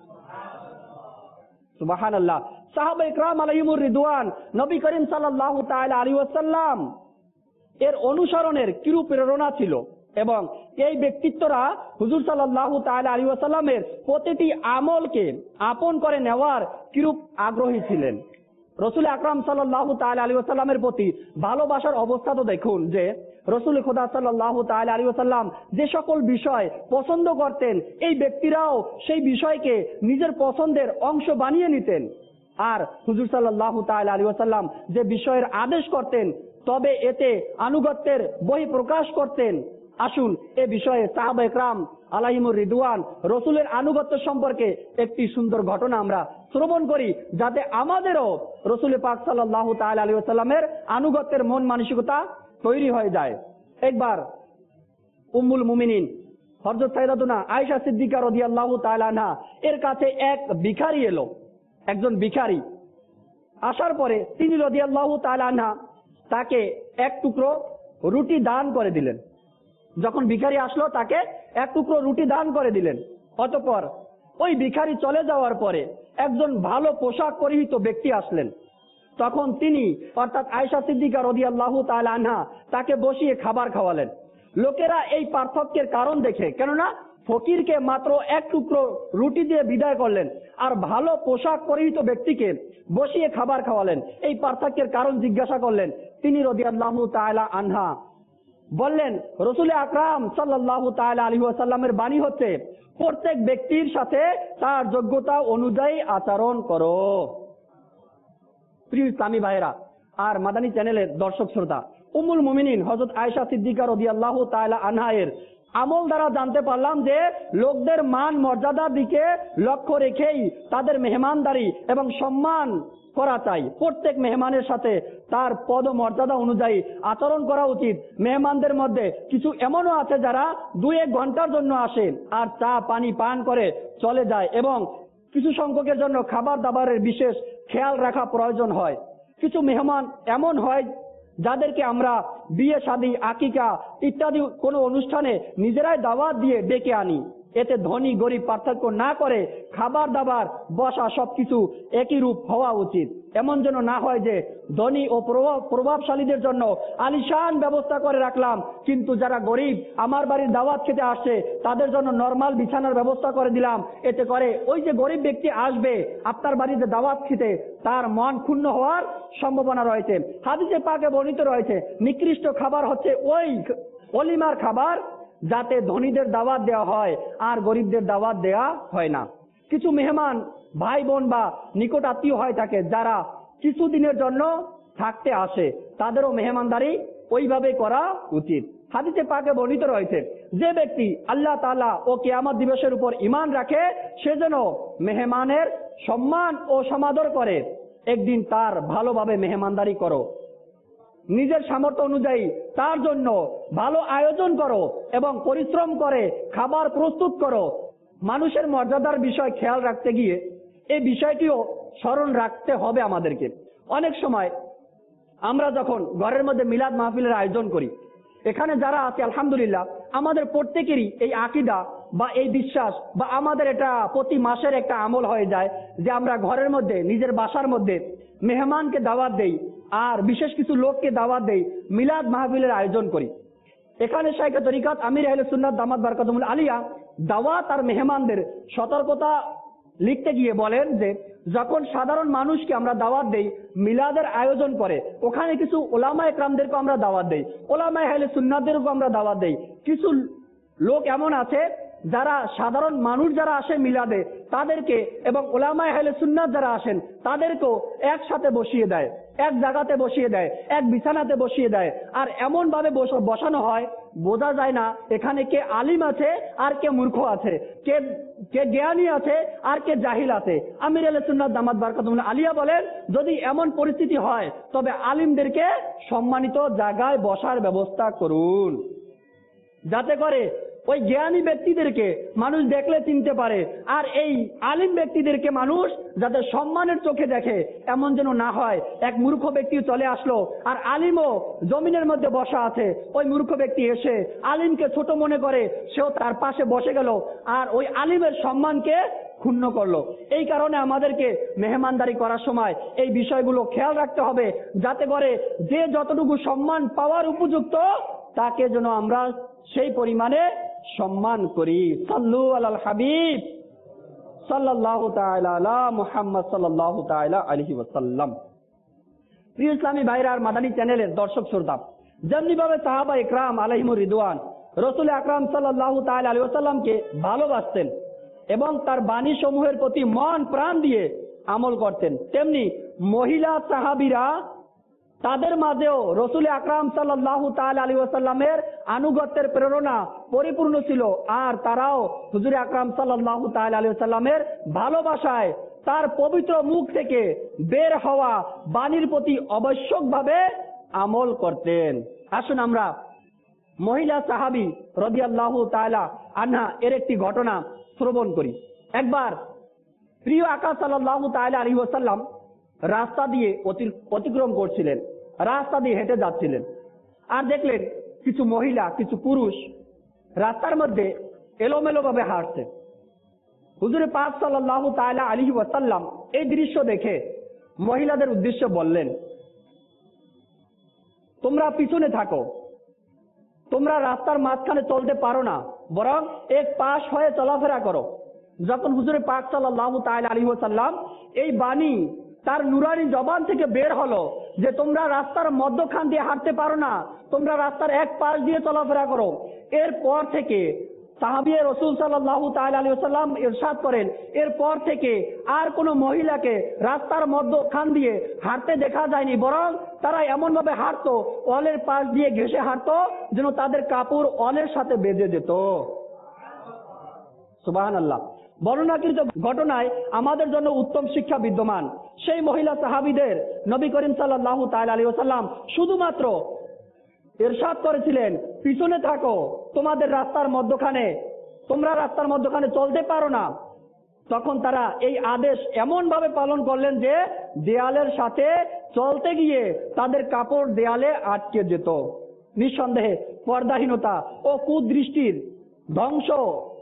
[SPEAKER 4] সুবহানাল্লাহ। সাহাবা ইকরাম আলাইহিমুর রিদওয়ান নবী করিম সাল্লাল্লাহু তাআলা আলাইহি ওয়াসাল্লাম এর অনুসরণের কিরূপ প্রেরণা ছিল এবং এই ব্যক্তিত্বরা হুজুর সাল্লাল্লাহু তাআলা আলাইহি ওয়াসাল্লামের প্রতিটি আমলকে আপন করে নেওয়ার কিরূপ আগ্রহী ছিলেন। রাসূল আকরাম সাল্লাল্লাহু তাআলা আলাইহি ওয়াসাল্লামের প্রতি ভালোবাসার অবস্থা তো দেখুন যে রাসূল খোদা সাল্লাল্লাহু তাআলা আলাইহি ওয়াসাল্লাম যে সকল বিষয় পছন্দ করতেন, এই ব্যক্তিরাও সেই বিষয়কে নিজের পছন্দের অংশ বানিয়ে নিতেন। আর হুজুর সাল্লাল্লাহু তাআলা আলাইহি ওয়াসাল্লাম যে বিষয়ের আদেশ করতেন তবে এতে আনুগত্যের বহি প্রকাশ করতেন। আসুন এ বিষয়ে সাহাবা ইকরাম আলাইহিমুর রিদওয়ান রাসূলের আনুগত্য সম্পর্কে একটি সুন্দর ঘটনা আমরা শ্রবণ করি, যাতে আমাদেরও রাসূল পাক সাল্লাল্লাহু তাআলা আলাইহি ওয়াসাল্লামের আনুগত্যের মন মানসিকতা তৈরি হয়ে যায়। একবার উম্মুল মুমিনিন হযরত সাইয়্যিদাতুনা আয়েশা সিদ্দিকা রাদিয়াল্লাহু তাআলা আনহা এর কাছে এক ভিখারি এলো। একজন ভিখারি আসার পরে তিনি রাদিয়াল্লাহু তাআলা আনহা তাকে এক টুকরো রুটি দান করে দিলেন। যখন ভিখারি আসলো তাকে এক টুকরো রুটি দান করে দিলেন। অতঃপর ওই ভিখারি চলে যাওয়ার পরে একজন ভালো পোশাক পরিহিত ব্যক্তি আসলেন। তখন তিনি অর্থাৎ আয়েশা সিদ্দিকা রাদিয়াল্লাহু তাআলা আনহা তাকে বসিয়ে খাবার খাওয়ালেন। লোকেরা এই পার্থক্যের কারণ দেখে, কেননা ফকিরকে মাত্র এক টুকরো রুটি দিয়ে বিদায় করলেন আর ভালো পোশাক পরিহিত ব্যক্তিকে বসিয়ে খাবার খাওয়ালেন, এই পার্থক্যের কারণ জিজ্ঞাসা করলেন। তিনি রাদিয়াল্লাহু তাআলা আনহা বললেন, রাসূল আকরাম সাল্লাল্লাহু তাআলা আলাইহি ওয়াসাল্লামের বাণী হচ্ছে, প্রত্যেক ব্যক্তির সাথে তার যোগ্যতা অনুযায়ী আচরণ করো। প্রিয় ইসলামী ভাইরা আর মাদানী চ্যানেলের দর্শক শ্রোতা, উম্মুল মুমিনিন হযরত আয়েশা সিদ্দিকা রাদিয়াল্লাহু তাআলা আনহা এর আমল দ্বারা জানতে পারলাম যে লোকদের মান মর্যাদার দিকে লক্ষ্য রেখেই তাদের মেহমানদারি এবং সম্মান করা চাই। প্রত্যেক মেহমানের সাথে তার পদ মর্যাদা অনুযায়ী আচরণ করা উচিত। মেহমানদের মধ্যে কিছু এমনও আছে যারা দুই এক ঘন্টার জন্য আসে আর চা পানি পান করে চলে যায়, এবং কিছু সংখ্যকের জন্য খাবার দাবারের বিশেষ খেয়াল রাখা প্রয়োজন হয়। কিছু মেহমান এমন হয় যাদেরকে আমরা বিয়ে শাদী আকিকা ইত্যাদি কোনো অনুষ্ঠানে নিজেরাই দাওয়াত দিয়ে ডেকে আনি। এতে ধনী গরিব পার্থক্য না করে খাবার দাবার বসা সবকিছু একই রূপ হওয়া উচিত। এমন যেন না হয় যে ধনী ও প্রভাবশালীদের জন্য আলিশান ব্যবস্থা করে রাখলাম, কিন্তু যারা গরিব আমার বাড়ির দাওয়াত খেতে আসছে তাদের জন্য নরমাল বিছানার ব্যবস্থা করে দিলাম। এতে করে ওই যে গরিব ব্যক্তি আসবে আপনার বাড়িতে দাওয়াত খেতে, তার মন ক্ষুণ্ণ হওয়ার সম্ভাবনা রয়েছে। হাদিসে পাকে বর্ণিত রয়েছে নিকৃষ্ট খাবার হচ্ছে ওই অলিমার খাবার যাতে ধনীদের দাওয়াত দেওয়া হয় আর গরিবদের দাওয়াত দেওয়া হয় না। কিছু মেহমান ভাই বোন বা নিকট আত্মীয় হয় থাকে যারা কিছুদিনের জন্য থাকতে আসে, তাদেরও মেহমানদারি ওইভাবে করা উচিত। হাদিসে পাকে বর্ণিত রয়েছে যে ব্যক্তি আল্লাহ তাআলা ও কিয়ামত দিবসের উপর ঈমান রাখে সে যেন মেহমানের সম্মান ও সমাদর করে। একদিন তার ভালোভাবে মেহমানদারি করো, নিজের সামর্থ্য অনুযায়ী তার জন্য ভালো আয়োজন করো এবং পরিশ্রম করে খাবার প্রস্তুত করো। মানুষের মর্যাদার বিষয় খেয়াল রাখতে গিয়ে এই বিষয়টিও স্মরণ রাখতে হবে আমাদেরকে। অনেক সময় আমরা যখন ঘরের মধ্যে মিলাদ মাহফিলের আয়োজন করি, এখানে যারা আছে আলহামদুলিল্লাহ আমাদের প্রত্যেকেরই এই আকীদা বা এই বিশ্বাস বা আমাদের এটা প্রতি মাসের একটা আমল হয়ে যায় যে আমরা ঘরের মধ্যে নিজের বাসার মধ্যে মেহমানকে দাওয়াত দেই আর বিশেষ কিছু লোককে দাওয়াত দেই, মিলাদ মাহফিলের আয়োজন করি। এখানে শাইখে তরিকাত আমির আহলে সুন্নাত দামাত বারকাতুহুল আলিয়া দাওয়াত আর মেহমানদের সতর্কতা লিখতে গিয়ে বলেন যে যখন সাধারণ মানুষকে আমরা দাওয়াত দেই, মিলাদের আয়োজন করে ওখানে কিছু ওলামা একরামদেরকে আমরা দাওয়াত দেই, ওলামা আহলে সুন্নাতদেরকে আমরা দাওয়াত দেই। কিছু লোক এমন আছে যারা সাধারণ মানুষ যারা আসে মিলাদে তাদেরকে এবং ওলামা আহলে সুন্নাত যারা আসেন তাদেরকেও একসাথে বসিয়ে দেয়, এক জায়গাতে বসিয়ে দেয়, এক বিছানাতে বসিয়ে দেয়। আর এমন ভাবে বসানো হয় বোঝা যায় না এখানে কে আলিম আছে আর কে মূর্খ আছে, কে কে জ্ঞানী আছে আর কে জাহিল আছে। আমির আহলে সুন্নাত দামাত বারকাতুহুল আলিয়া বলেন যদি এমন পরিস্থিতি হয় তবে আলিমদেরকে সম্মানিত জায়গায় বসার ব্যবস্থা করুন, যাতে করে ওই জ্ঞানী ব্যক্তিদেরকে মানুষ দেখলে চিনতে পারে আর এই আলিম ব্যক্তিদেরকে মানুষ যাতে সম্মানের চোখে দেখে। এমন যেন না হয় এক মূর্খ ব্যক্তি চলে আসলো আর আলিমও জমিনের মধ্যে বসা আছে, ওই মূর্খ ব্যক্তি এসে আলিমকে ছোট মনে করে সেও তার পাশে বসে গেল আর ওই আলিমের সম্মানকে ক্ষুণ্ণ করলো। এই কারণে আমাদেরকে মেহমানদারি করার সময় এই বিষয়গুলো খেয়াল রাখতে হবে যাতে করে যে যতটুকু সম্মান পাওয়ার উপযুক্ত তাকে যেন আমরা সেই পরিমাণে সম্মান করি। সাল্লু আলাল হাবিব সাল্লাল্লাহু তাআলা আলা মুহাম্মদ সাল্লাল্লাহু তাআলা আলাইহি ওয়াসাল্লাম। প্রিয় ইসলামী ভাইরা আর মাদানী চ্যানেলের দর্শক শ্রোতা, যেমনি ভাবে সাহাবা ইকরাম আলাইহিমুর রিদওয়ান রাসূল আকরাম সাল্লাল্লাহু তাআলা আলাইহি ওয়াসাল্লামকে ভালোবাসতেন এবং তার বাণী সমূহের প্রতি মন প্রাণ দিয়ে আমল করতেন, তেমনি মহিলা সাহাবীরা তাদের মাঝেও রাসূল আকরাম সাল্লাল্লাহু তাআলা আলাইহি ওয়াসাল্লামের আনুগত্যের প্রেরণা পরিপূর্ণ ছিল আর তারাও হুজুর আকরাম সাল্লাল্লাহু তাআলা আলাইহি ওয়াসাল্লামের ভালোবাসায় তার পবিত্র মুখ থেকে বের হওয়া বাণীর প্রতি আবশ্যকভাবে আমল করতেন। আসুন আমরা মহিলা সাহাবী রাদিয়াল্লাহু তাআলা আনহা এর একটি ঘটনা শ্রবণ করি। একবার প্রিয় আকা সাল্লাল্লাহু তাআলা আলাইহি ওয়াসাল্লাম রাস্তা দিয়ে অতিক্রম করছিলেন, রাস্তা দিয়ে হেঁটে যাচ্ছিলেন আর দেখলেন কিছু মহিলা কিছু পুরুষ রাস্তার মধ্যে এলোমেলো ভাবে হাঁটছে। হুজুর পাক সাল্লাল্লাহু তাআলা আলাইহি ওয়াসাল্লাম এই দৃশ্য দেখে মহিলাদের উদ্দেশ্যে বললেন, তোমরা পিছনে থাকো, তোমরা রাস্তার মাঝখানে চলতে পারো না, বরং এক পাশ হয়ে চলাফেরা করো। যখন হুজুর পাক সাল্লাল্লাহু তাআলা আলাইহি ওয়াসাল্লাম এই বাণী তার নুরানি জবান থেকে বের হলো যে তোমরা রাস্তার মধ্যখান দিয়ে হাঁটতে পারো না, তোমরা রাস্তার এক পাশ দিয়ে চলাফেরা করো, এরপর থেকে সাহাবী রাসূল সাল্লাল্লাহু তাআলা আলাইহি ওয়াসাল্লাম ইরশাদ করেন এরপর থেকে আর কোনো মহিলাকে রাস্তার মধ্যখান দিয়ে হাঁটতে দেখা যায়নি, বরং তারা এমন ভাবে হাঁটতো অলের পাশ দিয়ে ঘেঁষে হাঁটতো যেন তাদের কাপড় অলের সাথে বেঁধে যেত। সুবহানাল্লাহ। বর্ণনাকৃত ঘটনায় আমাদের জন্য উত্তম শিক্ষা বিদ্যমান। সেই মহিলা সাহাবীদের নবী করিম সাল্লাল্লাহু তাআলা আলাইহি ওয়াসাল্লাম শুধুমাত্র ইরশাদ করেছিলেন পিছনে থাকো, তোমাদের রাস্তার মধ্যখানে তোমরা রাস্তার মধ্যখানে চলতে পারো না। তখন তারা এই আদেশ এমন ভাবে পালন করলেন যে দেয়ালের সাথে চলতে গিয়ে তাদের কাপড় দেয়ালে আটকে যেত। নিঃসন্দেহে পর্দাহীনতা ও কুদৃষ্টির ধ্বংস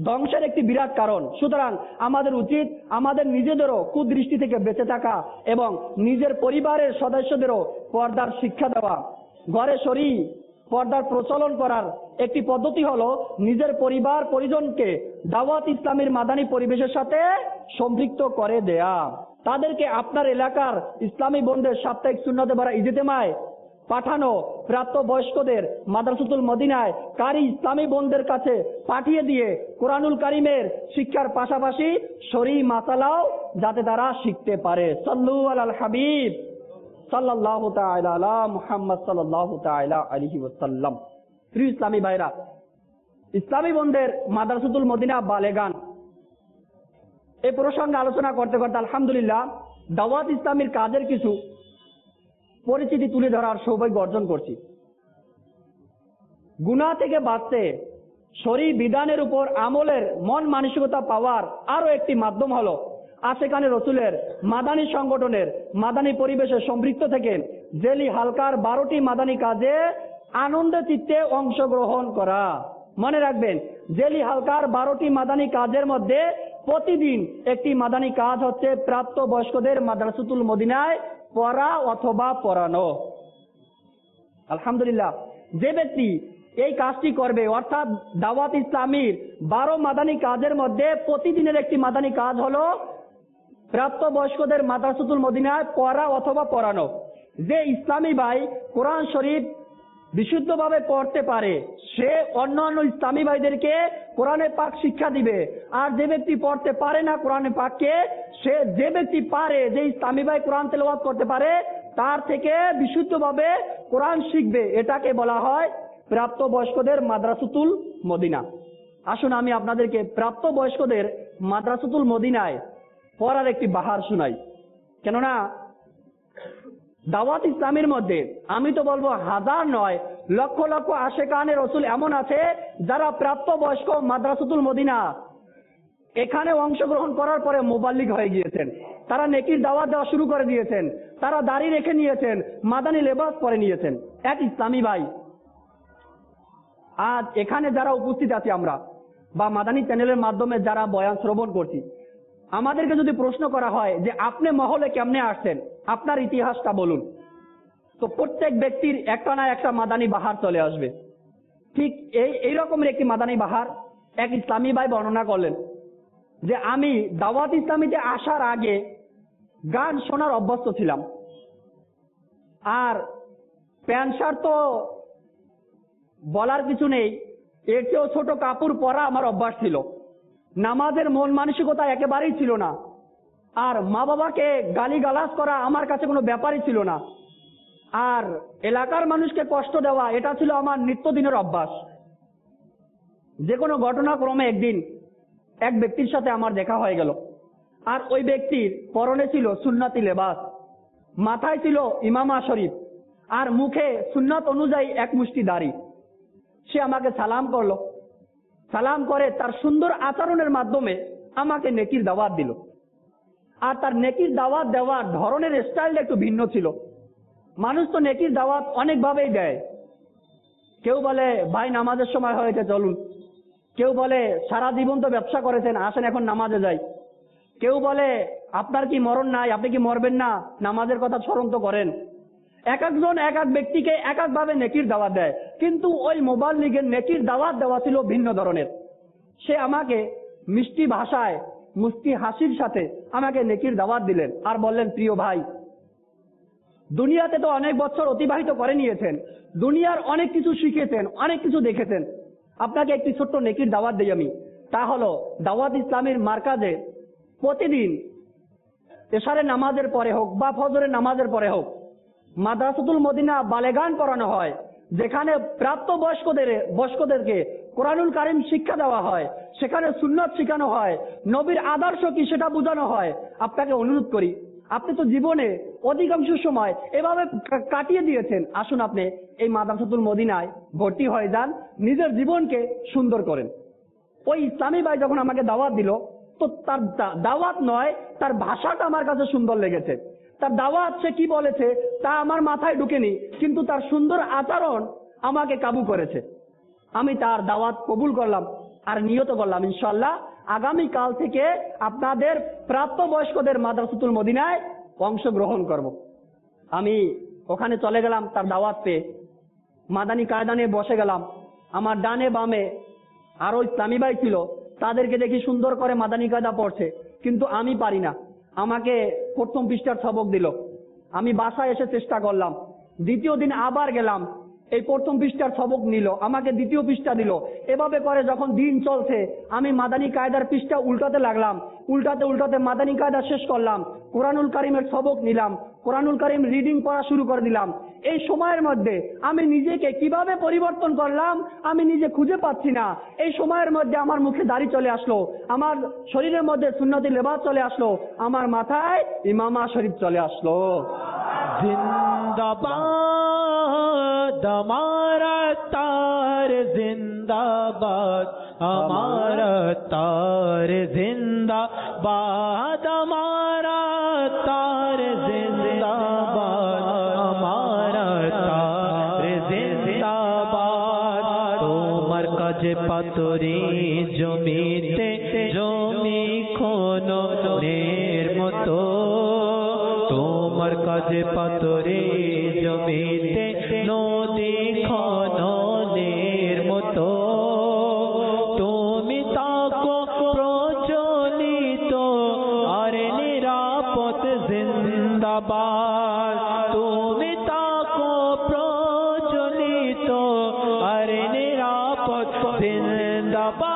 [SPEAKER 4] ধ্বংসের একটি বিরাট কারণ। সুতরাং আমাদের উচিত আমাদের নিজেদেরও কুদৃষ্টি থেকে বেঁচে থাকা এবং নিজের পরিবারের সদস্যদেরও পর্দার শিক্ষা দেওয়া। ঘরে সরি পর্দার প্রচলন করার একটি পদ্ধতি হলো নিজের পরিবার পরিজনকে দাওয়াত ইসলামের মাদানী পরিবেশের সাথে সম্পৃক্ত করে দেয়া। তাদেরকে আপনার এলাকার ইসলামী বোনদের সাপ্তাহিক সুন্নতে ভরা ইজতেমায় পাঠানো, প্রাপ্ত বয়স্কদের মাদ্রাসাতুল মদিনায় কারি ইসলামী বোনদের কাছে পাঠিয়ে দিয়ে কোরআনুল কারিমের শিক্ষার পাশাপাশি শরী মাসালাও যাতে তারা শিখতে পারে। সাল্লু আলাল হাবিব সাল্লাল্লাহু তাআলা আলা মুহাম্মদ সাল্লাল্লাহু তাআলা আলাইহি ওয়াসাল্লাম। প্রিয় ইসলামী ভাইরা, ইসলামী বোনদের মাদ্রাসাতুল মদিনা বালেগান এই প্রসঙ্গে আলোচনা করতে করতে আলহামদুলিল্লাহ দাওয়াত ইসলামের কাজের কিছু পরিচিতি তুলে ধরার সৌভাগ্য অর্জন করছি। গুনাহ থেকে বাঁচতে শরীর বিধানের উপর আমলের মন মানসিকতা পাওয়ার আরো একটি মাধ্যম হলো আশেকানে রসুলের মাদানী সংগঠনের মাদানী পরিবেশে সম্পৃক্ত থেকে জেলি হালকার বারোটি মাদানী কাজে আনন্দ চিত্তে অংশগ্রহণ করা। মনে রাখবেন, জেলি হালকার বারোটি মাদানী কাজের মধ্যে প্রতিদিন একটি মাদানী কাজ হচ্ছে প্রাপ্ত বয়স্কদের মাদ্রাসাতুল মদিনায় পড়া অথবা পড়ানো। আলহামদুলিল্লাহ, যে ব্যক্তি এই কাজটি করবে অর্থাৎ দাওয়াত ইসলামীর বারো মাদানী কাজের মধ্যে প্রতিদিনের একটি মাদানী কাজ হলো প্রাপ্ত বয়স্কদের মাদ্রাসাতুল মদিনায় পড়া অথবা পড়ানো। যে ইসলামী ভাই কোরআন শরীফ বিশুদ্ধভাবে পড়তে পারে সে অন্যান্য ইসলামী ভাইদেরকে কোরআনে পাক শিক্ষা দিবে। আর যে ব্যক্তি পড়তে পারে না কোরআনে পাককে, সে যে ব্যক্তি পারে, যে ইসলামী ভাই কোরআন তেলাওয়াত করতে পারে তার থেকে বিশুদ্ধভাবে কোরআন শিখবে। এটাকে বলা হয় প্রাপ্ত বয়স্কদের মাদ্রাসাতুল মদিনা। আসুন আমি আপনাদেরকে প্রাপ্ত বয়স্কদের মাদ্রাসাতুল মদিনায় পড়ার একটি বাহার শুনাই। কেননা দাওয়াত ইসলামের মধ্যে আমি তো বলবো হাজার নয় লক্ষ লক্ষ আশেকানে রসুল এমন আছে যারা প্রাপ্ত বয়স্ক মাদ্রাসাতুল মদিনা এখানে অংশগ্রহণ করার পরে মুবাল্লিগ হয়ে গিয়েছেন। তারা নেকির দাওয়াত দেওয়া শুরু করে দিয়েছেন, তারা দাড়ি রেখে নিয়েছেন, মাদানী লেবাস পরে নিয়েছেন। এক ইসলামী ভাই আজ এখানে যারা উপস্থিত আছি আমরা বা মাদানী চ্যানেলের মাধ্যমে যারা বয়ান শ্রবণ করছি, আমাদেরকে যদি প্রশ্ন করা হয় যে আপনি মহলে কেমনে আসছেন, আপনার ইতিহাসটা বলুন, তো প্রত্যেক ব্যক্তির একটা না একটা মাদানী বাহার চলে আসবে। ঠিক এই এই রকমের একটি মাদানী বাহার এক ইসলামী ভাই বর্ণনা করলেন যে আমি দাওয়াত ইসলামীতে আসার আগে গান শোনার অভ্যস্ত ছিলাম, আর প্যান্ট শার্ট তো বলার কিছু নেই, এর চেয়েও ছোট কাপড় পরা আমার অভ্যাস ছিল। নামাজের মন মানসিকতা একেবারেই ছিল না, আর মা বাবাকে গালিগালাজ করা আমার কাছে কোনো ব্যাপারই ছিল না, আর এলাকার মানুষকে কষ্ট দেওয়া এটা ছিল আমার নিত্যদিনের অভ্যাস। যে কোনো ঘটনাক্রমে একদিন এক ব্যক্তির সাথে আমার দেখা হয়ে গেল, আর ওই ব্যক্তির পরনে ছিল সুন্নাতি লেবাস, মাথায় ছিল ইমামা শরীফ, আর মুখে সুন্নাত অনুযায়ী এক মুষ্টি দাড়ি। সে আমাকে সালাম করলো, সালাম করে তার সুন্দর আচরণের মাধ্যমে আমাকে নেকির দাওয়াত দিল। আর তার নেকির দাওয়াত দেওয়ার ধরনের স্টাইলটা একটু ভিন্ন ছিল। মানুষ তো নেকির দাওয়াত অনেকভাবেই দেয়। কেউ বলে ভাই নামাজের সময় হয়েছে চলুন, কেউ বলে সারা জীবন তো ব্যবসা করেছেন আসেন এখন নামাজে যাই, কেউ বলে আপনার কি মরণ নাই, আপনি কি মরবেন না, নামাজের কথা স্মরণ তো করেন। এক একজন এক এক ব্যক্তিকে এক একভাবে নেকির দাওয়াত দেয়, কিন্তু ওই মুবাল্লিগের নেকির দাওয়াত দেওয়া ছিল ভিন্ন ধরনের। সে আমাকে মিষ্টি ভাষায় মুস্কি হাসির সাথে আমাকে নেকির দাওয়াত দিলেন আর বললেন, প্রিয় ভাই, দুনিয়াতে তো অনেক বছর অতিবাহিত করে নিয়েছেন, দুনিয়ার অনেক কিছু শিখেছেন, অনেক কিছু দেখেছেন, আপনাকে একটি ছোট্ট নেকির দাওয়াত দিই আমি। তা হলো দাওয়াত ইসলামের মার্কাজে প্রতিদিন এশারের নামাজের পরে হোক বা ফজরের নামাজের পরে হোক মাদ্রাসাতুল মদিনা বালেগান করানো হয়, যেখানে প্রাপ্ত বয়স্কদের বয়স্কদেরকে কোরআনুল কারিম শিক্ষা দেওয়া হয়, সেখানে সুন্নাত শেখানো হয়, নবীর আদর্শ কি সেটা বোঝানো হয়। আপনাকে অনুরোধ করি, আপনি তো জীবনে অধিকাংশ সময় এভাবে কাটিয়ে দিয়েছেন, আসুন আপনি এই মাদ্রাসাতুল মদিনায় ভর্তি হয়ে যান, নিজের জীবনকে সুন্দর করেন। ওই ইসলামী ভাই যখন আমাকে দাওয়াত দিল, তো তার দাওয়াত নয়, তার ভাষাটা আমার কাছে সুন্দর লেগেছে। তার দাওয়াত সে কি বলেছে তা আমার মাথায় ঢুকেনি, কিন্তু তার সুন্দর আচরণ আমাকে কাবু করেছে। আমি তার দাওয়াত কবুল করলাম আর নিয়ত করলাম ইনশাআল্লাহ আগামী কাল থেকে আপনাদের প্রাপ্তবয়স্কদের মাদ্রাসাতুল মদিনায় অংশগ্রহণ করব। আমি ওখানে চলে গেলাম তার দাওয়াত পেয়ে, মাদানী কায়দা নিয়ে বসে গেলাম। আমার ডানে বামে আরো ইসলামী ভাই ছিল, তাদেরকে দেখি সুন্দর করে মাদানী কায়দা পড়ছে, কিন্তু আমি পারি না। আমাকে প্রথম পৃষ্ঠার সবক দিল, আমি বাসায় এসে চেষ্টা করলাম। দ্বিতীয় দিন আবার গেলাম, এই প্রথম পৃষ্ঠার সবক নিল, আমাকে দ্বিতীয় পৃষ্ঠা দিল। এভাবে করে যখন দিন চলছে আমি মাদানী কায়দার পৃষ্ঠা উল্টাতে লাগলাম, উল্টাতে উল্টাতে মাদানী কায়দা শেষ করলাম। কোরআনুল কারিমের সবক নিলাম, কোরআনুল কারিম রিডিং পড়া শুরু করে দিলাম। এই সময়ের মধ্যে আমি নিজেকে কিভাবে পরিবর্তন করলাম আমি নিজে খুঁজে পাচ্ছি না। এই সময়ের মধ্যে আমার মুখে দাড়ি চলে আসলো, আমার শরীরের মধ্যে সুন্নতি লেবাস চলে আসলো, আমার মাথায় ইমামা শরীফ চলে আসলো।
[SPEAKER 1] जिंदाबाद हमारा तार जिंदाबाद, हमारा तार जिंदाबाद, हमारा तार जिंदाबाद, हमारा तार जिंदाबाद। তোমার কাজে পাতরি জমিতে জমি খননের মতো, তোমার কাজে পাতরে জমিতে নদী খননের মতো, তুমি তাকো প্রচলিত আর নিরাপদ জিন্দাবাদ, তুমি তাকো প্রচলিত আর নিরাপদ জিন্দাবাদ,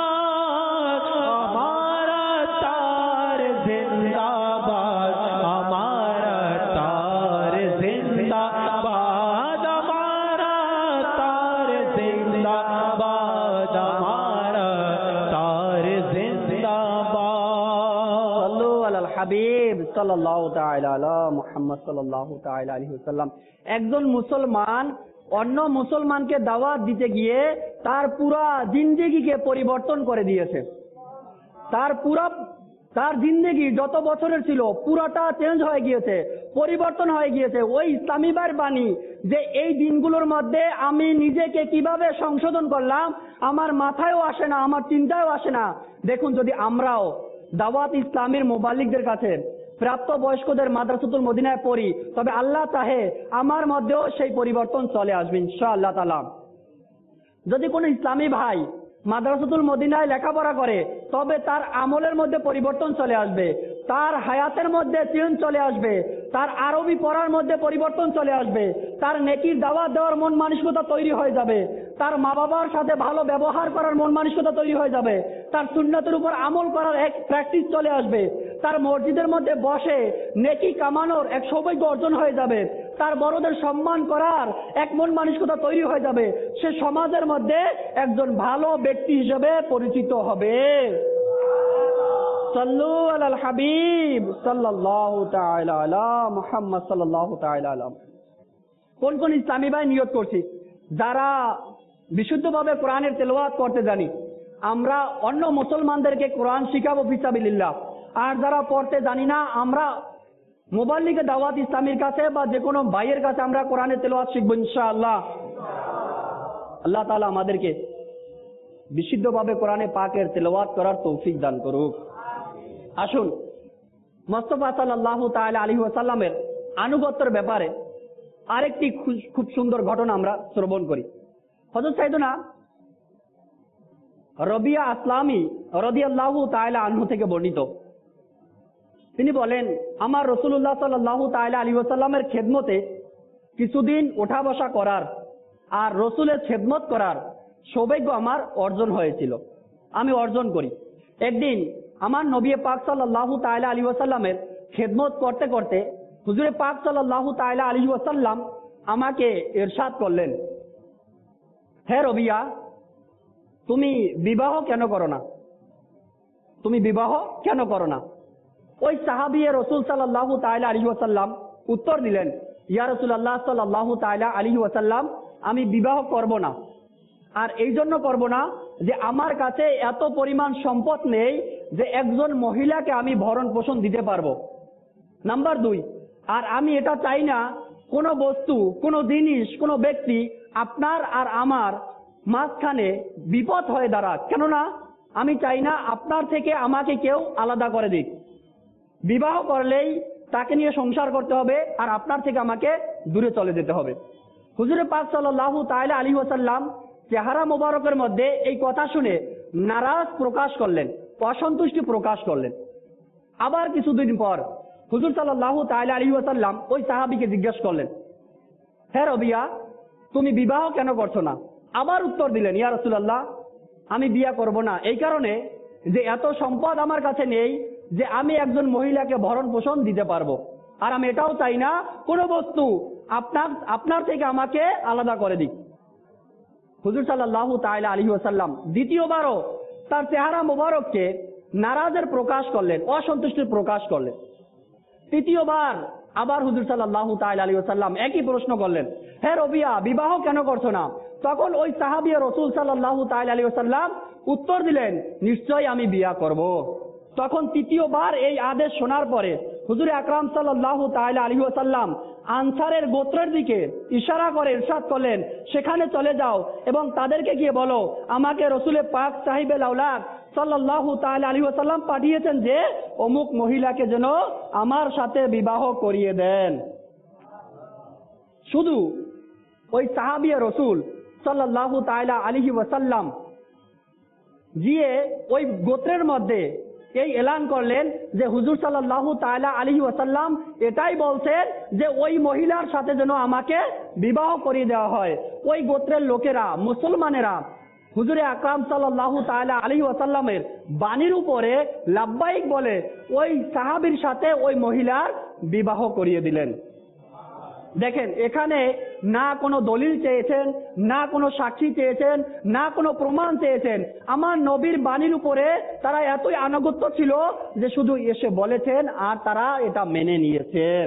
[SPEAKER 1] हमारा तार जिंदाबाद, हमारा तार जिंदाबाद, हमारा तार जिंदाबाद, हमारा तार जिंदाबाद।
[SPEAKER 4] सल्लु अलाल हबीब साल्लाल्लाहु ताआला अला मुहम्मद साल्लाल्लाहु ताआला अलैहि वसल्लम। একজন মুসলমান অন্য মুসলমানকে দাওয়াত দিতে গিয়ে তার পুরা জিন্দেগিকে পরিবর্তন করে দিয়েছে। তার পুরা তার জিন্দেগি যত বছরের ছিল পুরাটা চেঞ্জ হয়ে গিয়েছে, পরিবর্তন হয়ে গিয়েছে। ওই ইসলামী ভাইয়ের বাণী যে এই দিনগুলোর মধ্যে আমি নিজেকে কিভাবে সংশোধন করলাম আমার মাথায়ও আসে না, আমার চিন্তায়ও আসে না। দেখুন, যদি আমরাও দাওয়াত ইসলামীর মুবাল্লিগদের কাছে প্রাপ্ত বয়স্কদের মাদ্রাসাতুল মদিনায় পড়ি, তবে আল্লাহ চাহে আমার মধ্যেও সেই পরিবর্তন চলে আসবে ইনশাআল্লাহ তাআলা। যদি কোনো ইসলামী ভাই মাদ্রাসাতুল মদিনায় লেখাপড়া করে তবে তার আমলের মধ্যে পরিবর্তন চলে আসবে, তার হায়াতের মধ্যে চেঞ্জ চলে আসবে, তার আরবি পড়ার মধ্যে পরিবর্তন চলে আসবে, তার নেকির দাওয়াত দেওয়ার মন মানসিকতা তৈরি হয়ে যাবে, তার মা বাবার সাথে ভালো ব্যবহার করার মন মানসিকতা তৈরি হয়ে যাবে, তার সুন্নাতের উপর আমল করার এক প্র্যাকটিস চলে আসবে, তার মসজিদের মধ্যে বসে নেকি কামানোর এক সৌভাগ্য অর্জন হয়ে যাবে, তার বড়দের সম্মান করার এক মন মানসিকতা তৈরি হয়ে যাবে, সে সমাজের মধ্যে একজন ভালো ব্যক্তি হিসেবে পরিচিত হবে। সাল্লু আলাল হাবিব সাল্লাল্লাহু তাআলা আলা মুহাম্মদ সাল্লাল্লাহু তাআলা আলা। কোন কোন ইসলামী ভাই নিয়ত করছি যারা বিশুদ্ধভাবে কোরআনের তেলাওয়াত করতে জানি, আমরা অন্য মুসলমানদেরকে কোরআন শিখাবো ফিসাবিলিল্লাহ। আর যারা পড়তে জানি না, আমরা মুবাল্লিগে দাওয়াত ইসলামীর কাছে বা যে কোনো ভাইয়ের কাছে আমরা কোরআনের তেলাওয়াত শিখবো ইনশাআল্লাহ। আল্লাহ তাআলা আমাদেরকে বিশুদ্ধভাবে কোরআনে পাকের তেলাওয়াত করার তৌফিক দান করুক। আসুন, মুস্তাফা সাল্লাল্লাহু তাআলা আলাইহি ওয়াসাল্লামের আনুগত্যের ব্যাপারে আরেকটি খুব সুন্দর ঘটনা আমরা শ্রবণ করি। হযরত সাইয়েদনা রবিয়া আসলামী রাদিয়াল্লাহু তাআলা আনহু থেকে বর্ণিত, তিনি বলেন, আমার রাসূলুল্লাহ সাল্লাল্লাহু তাআলা আলাইহি ওয়াসাল্লামের খেদমতে কিছুদিন ওঠা বসা করার আর রসুলের খেদমত করার সৌভাগ্য আমার অর্জন হয়েছিল, আমি অর্জন করি। একদিন আমার নবী পাক সাল্লাল্লাহু তাআলা আলাইহি ওয়াসাল্লামের খেদমত করতে করতে হুজুরে পাক সাল্লাল্লাহু তাআলা আলাইহি ওয়াসাল্লাম আমাকে ইরশাদ করলেন, হে রবিয়া, তুমি বিবাহ কেন করো না? তুমি বিবাহ কেন করো না? ওই সাহাবী রাসূল সাল্লাল্লাহু তাআলা আলাইহি ওয়াসাল্লাম উত্তর দিলেন, ইয়া রাসূলুল্লাহ সাল্লাল্লাহু তাআলা আলাইহি ওয়াসাল্লাম, আমি বিবাহ করব না। আর এই জন্য করব না যে আমার কাছে এত পরিমাণ সম্পদ নেই যে একজন মহিলাকে আমি ভরণ পোষণ দিতে পারবো। নাম্বার দুই, আর আমি এটা চাই না কোনো বস্তু, কোনো জিনিস, কোনো ব্যক্তি আপনার আর আমার মাঝখানে বিপদ হয়ে দাঁড়াক, কেননা আমি চাই না আপনার থেকে আমাকে কেউ আলাদা করে দিক। বিবাহ করলেই তাকে নিয়ে সংসার করতে হবে আর আপনার থেকে আমাকে দূরে চলে যেতে হবে। হুজুর পাক সাল্লাল্লাহু তাআলা আলাইহি ওয়াসাল্লাম চেহারা মোবারকের মধ্যে এই কথা শুনে নারাজ প্রকাশ করলেন, অসন্তুষ্টি প্রকাশ করলেন। আবার কিছুদিন পর হুজুর সাল্লাল্লাহু তাআলা আলাইহি ওয়াসাল্লাম ওই সাহাবীকে জিজ্ঞেস করলেন, হে রবিয়া, তুমি বিবাহ কেন করছো না? আবার উত্তর দিলেন, ইয়া রাসূলুল্লাহ, আমি বিয়ে করব না এই কারণে যে এত সম্পদ আমার কাছে নেই যে আমি একজন মহিলাকে ভরণ পোষণ দিতে পারবো, আর আমি এটাও চাই না কোনো বস্তু আপনার আপনার থেকে আমাকে আলাদা করে দিক। হুজুর সাল্লাল্লাহু তাআলা আলাইহি ওয়াসাল্লাম দ্বিতীয়বারও তার চেহারা মোবারককে নারাজের প্রকাশ করলেন, অসন্তুষ্টির প্রকাশ করলেন। তৃতীয়বার আবার হুজুর সাল্লাল্লাহু তাআলা আলাইহি ওয়াসাল্লাম একই প্রশ্ন করলেন, হে রবিয়া, বিবাহ কেন করছো না? তখন ওই সাহাবী রাসূল সাল্লাল্লাহু তাআলা আলাইহি ওয়াসাল্লাম উত্তর দিলেন, নিশ্চয়ই আমি বিয়া করব। তখন তৃতীয়বার এই আদেশ শোনার পরে হুজুর আকরাম সাল্লাল্লাহু তাআলা আলাইহি ওয়াসাল্লাম আনসারের গোত্রের দিকে ইশারা করে ইরশাদ করলেন, সেখানে চলে যাও এবং তাদেরকে গিয়ে বলো, আমাকে রসুলে পাক সাহিবে লাউলাক সাল্লাল্লাহু তাআলা আলাইহি ওয়াসাল্লাম পাঠিয়েছেন যে অমুক মহিলাকে যেন আমার সাথে বিবাহ করিয়ে দেন। শুধু ওই সাহাবী রসুল সাল্লাল্লাহু তাআলা আলাইহি ওয়াসাল্লাম গিয়ে ওই গোত্রের মধ্যে এই এলান করলেন যে হুজুর সাল্লাল্লাহু তাআলা আলাইহি ওয়াসাল্লাম এটাই বলছেন যে ওই মহিলার সাথে যেন আমাকে বিবাহ করিয়ে দেওয়া হয়। ওই গোত্রের লোকেরা, মুসলমানেরা হুজুরে আকরাম সাল্লাল্লাহু তাআলা আলাইহি ওয়াসাল্লামের বাণীর উপরে লাব্বাইক বলে ওই সাহাবীর সাথে ওই মহিলার বিবাহ করিয়ে দিলেন। দেখেন, এখানে না কোনো দলিল চেয়েছেন, না কোনো সাক্ষী চেয়েছেন, না কোনো প্রমাণ চেয়েছেন। আমার নবীর বাণীর উপরে তারা এতই আনুগত্য ছিল যে শুধু এসে বলেছেন আর তারা এটা মেনে নিয়েছেন।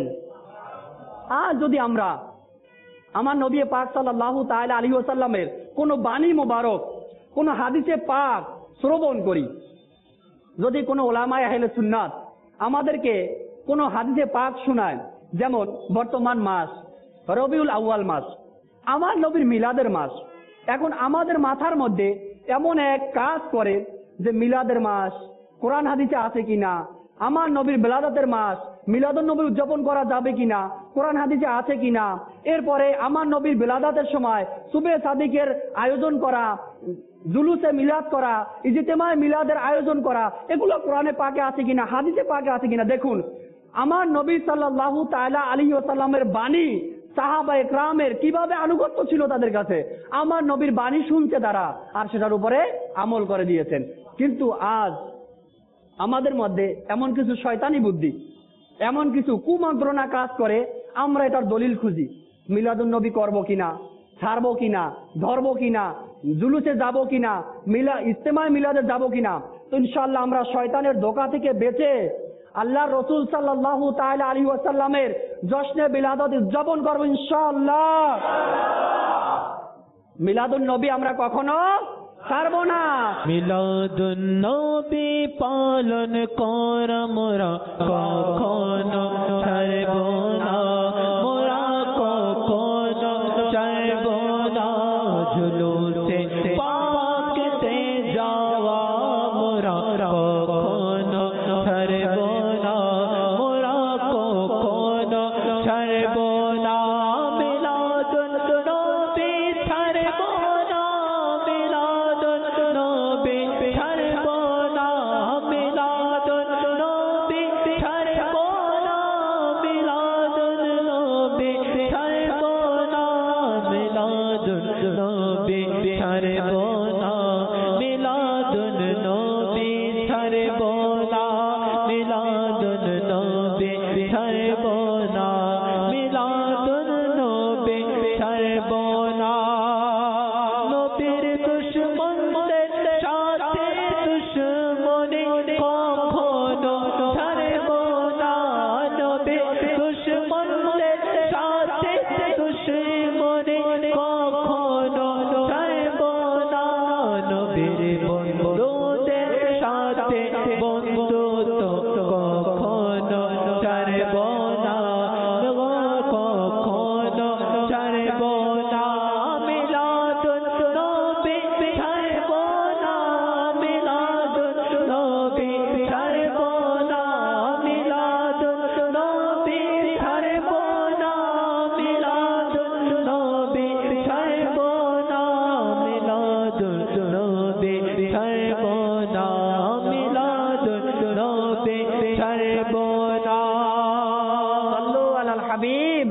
[SPEAKER 4] আর যদি আমরা আমার নবী পাক সাল্লাল্লাহু তাআলা আলাইহি ওয়াসাল্লামের কোনো বাণী মোবারক, কোনো হাদিসে পাক শ্রবণ করি, যদি কোনো উলামায়ে আহলে সুন্নাত আমাদেরকে কোনো হাদিসে পাক শোনায়, যেমন বর্তমান মাস রবিউল আউয়াল মাস, আমার নবীর মিলাদের মাস, এখন আমাদের মাথার মধ্যে এমন এক কাজ করে যে মিলাদের মাস কোরআন হাদিসে আছে কিনা, আমার নবীর বেলাদাতের মাস মিলাদুন নবী উদযাপন করা যাবে কিনা, কোরআন হাদিসে আছে কিনা, এরপরে আমার নবীর বেলাদাতের সময় সুবে সাদিকের আয়োজন করা, জুলুসে মিলাদ করা, ইজতেমায় মিলাদের আয়োজন করা, এগুলো কোরআনে পাকে আছে কিনা, হাদিসে পাকে আছে কিনা। দেখুন, আমার নবী সাল্লাল্লাহু তাআলা আলাইহি ওয়াসাল্লামের বাণী সাহাবা একরামের কিভাবে আনুগত্য ছিল তাদের কাছে। আমার নবীর বাণী শুনছে তারা আর সেটার উপরে আমল করে দিয়েছেন। কিন্তু আজ আমাদের মধ্যে এমন কিছু শয়তানি বুদ্ধি, এমন কিছু কুমন্ত্রণা কাজ করে, আমরা এটার দলিল খুঁজি, মিলাদুন নবী করবো কিনা, ছাড়বো কিনা, ধরবো কিনা, জুলুসে যাবো কিনা, মিলা ইজতেমায় মিলাদে যাবো কিনা। তো ইনশাআল্লাহ আমরা শয়তানের ধোঁকা থেকে বেঁচে আল্লাহর রাসূল সাল্লাল্লাহু তাআলা আলাইহি ওয়াসাল্লামের জশ্নে বিলাদত উদযাপন করব ইনশাআল্লাহ। মিলাদুন নবী আমরা কখনো ছাড়বো না।
[SPEAKER 1] মিলাদুন নবী পালন কর মোরা কখনো ছাড়বো না, মোরা কখনো ছাড়বো না। জুলুসে পাকতে যাওয়া মোরা কখনো ছাড়বো না, মোরা কখনো ছাড়বো না। মিলাদুন নবী ছাড়বো না, মিলাদুন নবী ছাড়বো না, মিলাদুন নবী ছাড়বো না, মিলাদুন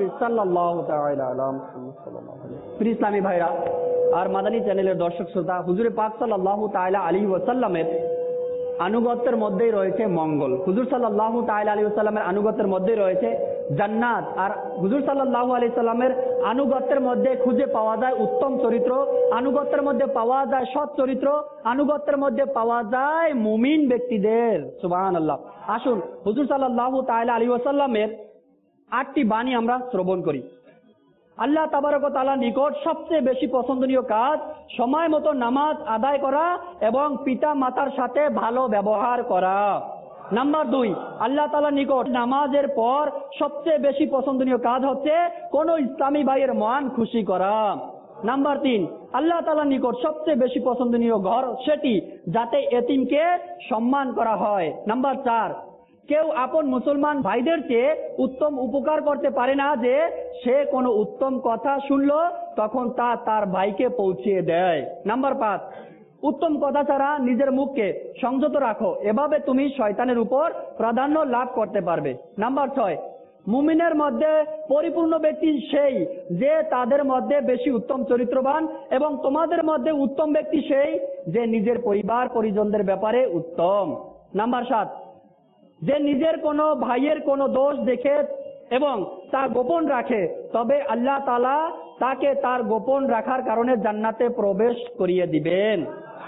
[SPEAKER 4] সাল্লাল্লাহু তাআলা আলা মুহাম্মদ সাল্লাল্লাহু আলাইহি ওয়াসাল্লাম। প্রিয় ইসলামী ভাইরা আর মাদানী চ্যানেলের দর্শক শ্রোতা, হুজুর পাক সাল্লাল্লাহু তাআলা আলাইহি ওয়াসাল্লামের আনুগত্যের মধ্যেই রয়েছে মঙ্গল। হুজুর সাল্লাল্লাহু তাআলা আলাইহি ওয়াসাল্লামের আনুগত্যের মধ্যেই রয়েছে জান্নাত। আর হুজুর সাল্লাল্লাহু আলাইহি সাল্লামের আনুগত্যের মধ্যে খুঁজে পাওয়া যায় উত্তম চরিত্র, আনুগত্যের মধ্যে পাওয়া যায় সৎ চরিত্র, আনুগত্যের মধ্যে পাওয়া যায় মুমিন ব্যক্তিদের। সুবহানাল্লাহ। আসুন হুজুর সাল্লাল্লাহু তাআলা আলাইহি ওয়াসাল্লামের আটটি বাণী আমরা শ্রবণ করি। আল্লাহ তাবারক ওয়া তাআলার নিকট সবচেয়ে বেশি পছন্দনীয় কাজ সময় মতো নামাজ আদায় করা এবং পিতা মাতার সাথে ভালো ব্যবহার করা। নাম্বার দুই, আল্লাহ তাআলার নিকট নামাজের পর সবচেয়ে বেশি পছন্দনীয় কাজ হচ্ছে কোন ইসলামী ভাইয়ের মন খুশি করা। নাম্বার তিন, আল্লাহ তাআলার নিকট সবচেয়ে বেশি পছন্দনীয় ঘর সেটি যাতে এতিমকে সম্মান করা হয়। নাম্বার চার, কেউ আপন মুসলমান ভাইদের চেয়ে উত্তম উপকার করতে পারে না যে সে কোনো উত্তম কথা শুনলো তখন তা তার ভাইকে পৌঁছিয়ে দেয়। নাম্বার পাঁচ, উত্তম কথা ছাড়া নিজের মুখকে সংযত রাখো, এভাবে তুমি শয়তানের উপর প্রাধান্য লাভ করতে পারবে। নাম্বার ছয়, মুমিনের মধ্যে পরিপূর্ণ ব্যক্তি সেই যে তাদের মধ্যে বেশি উত্তম চরিত্রবান এবং তোমাদের মধ্যে উত্তম ব্যক্তি সেই যে নিজের পরিবার পরিজনদের ব্যাপারে উত্তম। নাম্বার সাত, যে নিজের কোনো ভাইয়ের কোনো দোষ দেখে এবং তা গোপন রাখে তবে আল্লাহ তাআলা তাকে তার গোপন রাখার কারণে জান্নাতে প্রবেশ করিয়ে দিবেন।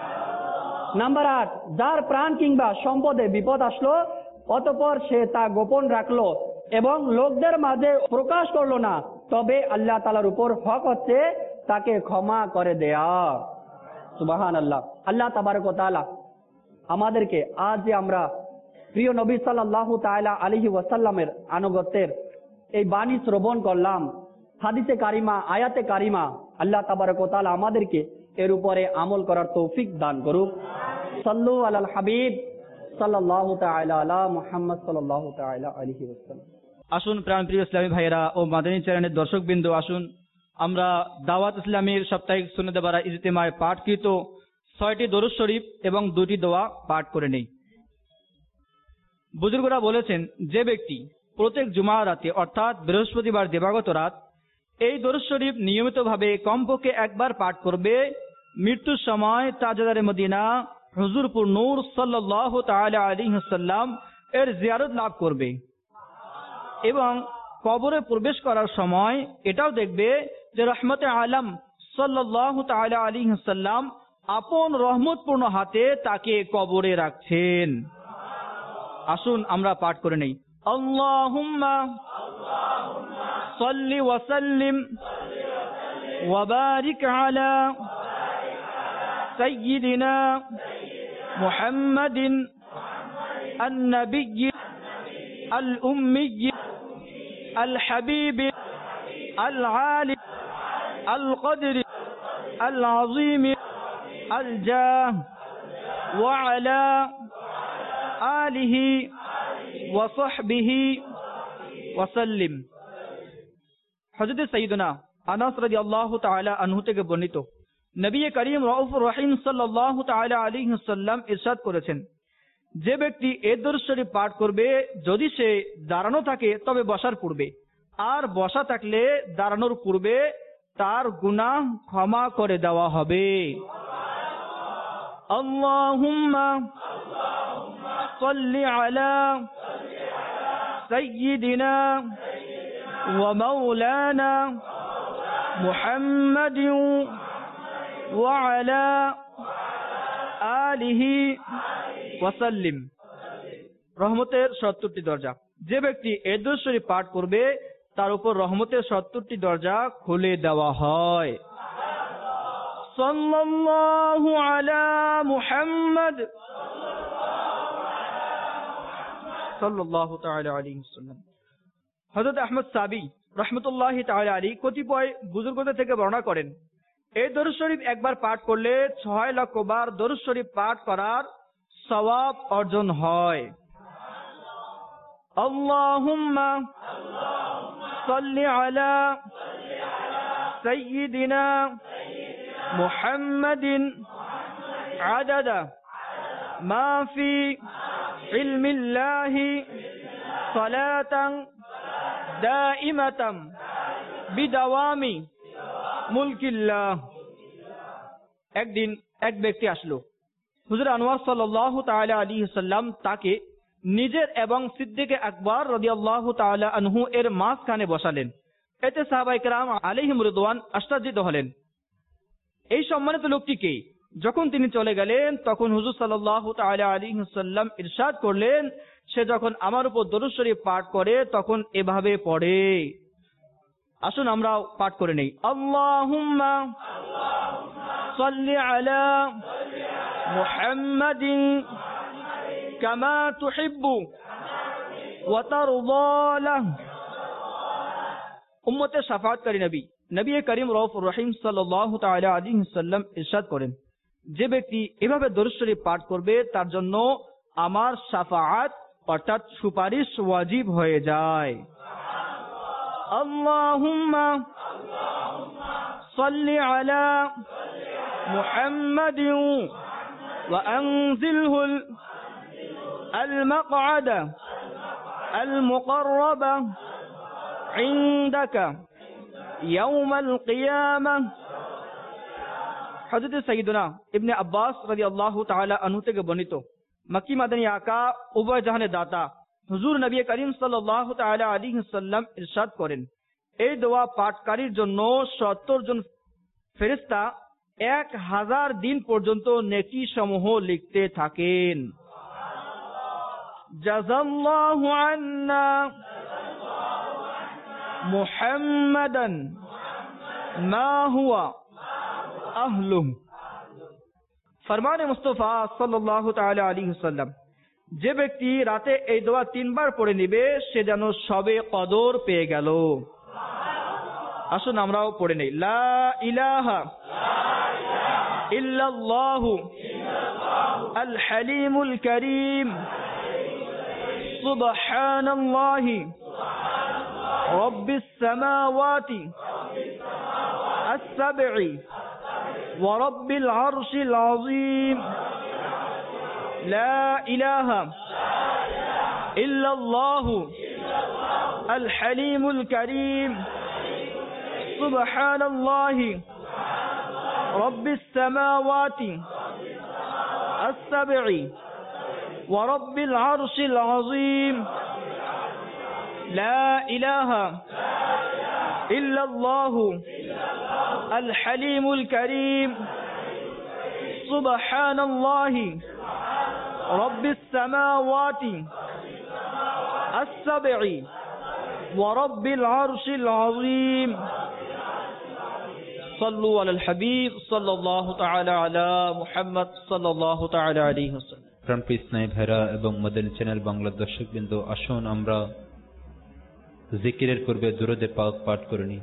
[SPEAKER 4] নাম্বার আট, যার প্রাণ কিংবা সম্পদে বিপদ আসলো অতঃপর সে তা গোপন রাখলো এবং লোকদের মাঝে প্রকাশ করলো না, তবে আল্লাহ তাআলার উপর হক হচ্ছে তাকে ক্ষমা করে দেয়া। সুবহানাল্লাহ। আল্লাহ তাবারক ওয়া তাআলা আমাদেরকে আজ যে আমরা প্রিয় নবী সাল্লাল্লাহু তাআলা আলাইহি ওয়াসাল্লামের আনুগত্যের এই বাণী শ্রবণ করলাম, হাদিসে কারিমা, আয়াতে কারিমা, আল্লাহ তাবারক ওয়া তাআলা আমাদেরকে এর উপরে আমল করার তৌফিক দান করুক। সাল্লু আলাল হাবিব সাল্লাল্লাহু তাআলা আলা মুহাম্মদ সাল্লাল্লাহু তাআলা আলাইহি ওয়াসাল্লাম।
[SPEAKER 2] আসুন প্রাণপ্রিয় ইসলামী ভাইয়েরা ও মাদানী চ্যানেলের দর্শকবৃন্দ, আসুন আমরা দাওয়াত ইসলামীর সাপ্তাহিক সুন্নাত বারা ইজতেমায় পাঠকৃত ছয়টি দরুদ শরীফ এবং দুটি দোয়া পাঠ করে নেই। বুজুর্গরা বলেছেন, যে ব্যক্তি প্রত্যেক জুমা রাতে অর্থাৎ বৃহস্পতিবার দিবাগত রাত এই দরুদ শরীফ নিয়মিতভাবে কমপক্ষে একবার পাঠ করবে, মৃত্যুর সময় তাজদারে মদিনা হুজুরপুর নূর সাল্লাল্লাহু তাআলা আলাইহি ওয়াসাল্লাম এর জিয়ারত লাভ করবে এবং কবরে প্রবেশ করার সময় এটাও দেখবে যে রহমতে আলম সাল্লাল্লাহু তাআলা আলাইহি ওয়াসাল্লাম আপন রহমতপূর্ণ হাতে তাকে কবরে রাখছেন। আসুন আমরা পাঠ করে নেই। আল্লাহুম্মা সাল্লি ওয়া সাল্লিম ওয়া বারিক আলা সাইয়্যিদিনা মুহাম্মাদিন আন-নাবিয়্যি আল-উম্মিয়্যি আল-হাবিবি আল-আলি আল-কদরি আল-আযীমি আল-জাহ ওয়া আলা আলিহি ওয়া সাহবিহি ওয়া সাল্লিম। হযরত সাইয়্যিদনা আনাস রাদিয়াল্লাহু তাআলা আনহু থেকে বর্ণিত, নবী করিম রাউফুর রহিম সাল্লাল্লাহু তাআলা আলাইহি ওয়াসাল্লাম ইরশাদ করেছেন, যে ব্যক্তি এই দরুদ শরীফ পাঠ করবে যদি সে দাঁড়ানো থাকে তবে বসার পূর্বে, আর বসা থাকলে দাঁড়ানোর পূর্বে তার গুনাহ ক্ষমা করে দেওয়া হবে। আল্লাহুম্মা সাল্লি আলা সাইয়্যিদিনা ওয়া মাওলানা মুহাম্মাদিন ওয়া আলা আলিহি ওয়া সাল্লিম। রহমতের সত্তরটি দরজা। যে ব্যক্তি এই দরুদ শরীফ পাঠ করবে তার উপর রহমতের সত্তরটি দরজা খুলে দেওয়া হয়। সাল্লাল্লাহু আলা মুহাম্মদ সাল্লাল্লাহু তাআলা আলাইহি ওয়াসাল্লাম। হযরত আহমদ সাবি রাহমাতুল্লাহি তাআলা আলাইহি কতিপয় বুজুর্গদের থেকে বর্ণনা করেন, এই দরুদ শরীফ একবার পাঠ করলে ছয় লক্ষ বার দরুদ শরীফ পাঠ করার সওয়াব অর্জন হয়। আল্লাহুম্মা সাল্লি আলা সাইয়্যিদিনা মুহাম্মাদিন আদাদা মা ফি ইলমিল্লাহি সালাতান দাইমাতান বিদাওয়ামি মুলকিল্লাহ। একদিন এক ব্যক্তি আসলো, হুজুর আনোয়ার সাল্লাল্লাহু তাআলা আলাইহি ওয়াসাল্লাম তাকে নিজের এবং সিদ্দিক আকবর রাদিয়াল্লাহু তাআলা আনহু এর মাঝখানে বসালেন। এতে সাহাবায়ে কেরাম আলাইহিম রিদওয়ান আশ্চর্যিত হলেন, এই সম্মানিত লোকটি কে? যখন তিনি চলে গেলেন তখন হুজুর সাল্লাল্লাহু তাআলা আলাইহি ওয়াসাল্লাম ইরশাদ করলেন, সে যখন আমার উপর দরুদ শরীফ পাঠ করে তখন এভাবে পড়ে। আসুন আমরা পাঠ করে নেই। আল্লাহুম্মা সাল্লি আলা মুহাম্মাদিন কামা তুহিব্বু ওয়া তারদা লাহু। উম্মতে শাফাআতকারী নবী নবী করিম রউফুর রহিম সাল্লাল্লাহু তাআলা আলাইহি ওয়াসাল্লাম ইরশাদ করেন, যে ব্যক্তি এভাবে দরুদ শরীফ পাঠ করবে তার জন্য আমার শাফাআত অর্থাৎ সুপারিশ ওয়াজিব হয়ে যায়। আল্লাহুম্মা সাল্লি আলা মুহাম্মাদিন ওয়া আনজিলহুল আল মাকআদা আল মুকাররাবা ইনদাকা ইয়াউমাল কিয়ামাহ। হযরত সাইয়্যিদুনা ইবনে আব্বাস রাদিয়াল্লাহু তাআলা আনহু থেকে বর্ণিত, মক্কি মাদানী আকা উভয় জাহানের দাতা হুজুর নবী করিম সাল্লাল্লাহু তাআলা আলাইহি ওয়াসাল্লাম ইরশাদ করেন, এই দোয়া পাঠকারীর জন্য সত্তর জন ফেরেশতা এক হাজার দিন পর্যন্ত নেকি সমূহ লিখতে থাকেন। জাযাল্লাহু আন্না মুহাম্মাদান মা হুয়া আহলুহু। ফরমানে মুস্তাফা সাল্লাল্লাহু তাআলা আলাইহি ওয়াসাল্লাম, যে ব্যক্তি রাতে এই দোয়া তিনবার পড়ে নেবে সে যেন সবে কদর পেয়ে গেল। আসুন আমরাও পড়ে নেই। লা ইলাহা ইল্লাল্লাহু আল হালিমুল কারীম সুবহানাল্লাহি রাব্বিস সামাওয়াতি আস-সাব'i ওয়া রাব্বিল আরশিল আযীম। লা ইলাহা ইল্লাল্লাহু আল হালিমুল কারীম সুবহানাল্লাহি রাব্বিস সামাওয়াতি আস-সাব'i ওয়া রাব্বিল আরশিল আযীম। লা ইলাহা ইল্লাল্লাহু আল হালিমুল কারীম সুবহানাল্লাহি রাব্বিস সামাওয়াতি আস-সাব'i ওয়া রাব্বিল আরশিল আযীম। সাল্লু আলাল হাবিব সাল্লাল্লাহু তাআলা আলা মুহাম্মদ সাল্লাল্লাহু তাআলা আলাইহি ওয়াসাল্লাম।
[SPEAKER 3] প্রাণপ্রিয় স্নেহ ভাইরা এবং মাদানী চ্যানেল বাংলা দর্শকবৃন্দ, আসুন আমরা জিকিরের পূর্বে দুরূদে পাক পাঠ করে নিই।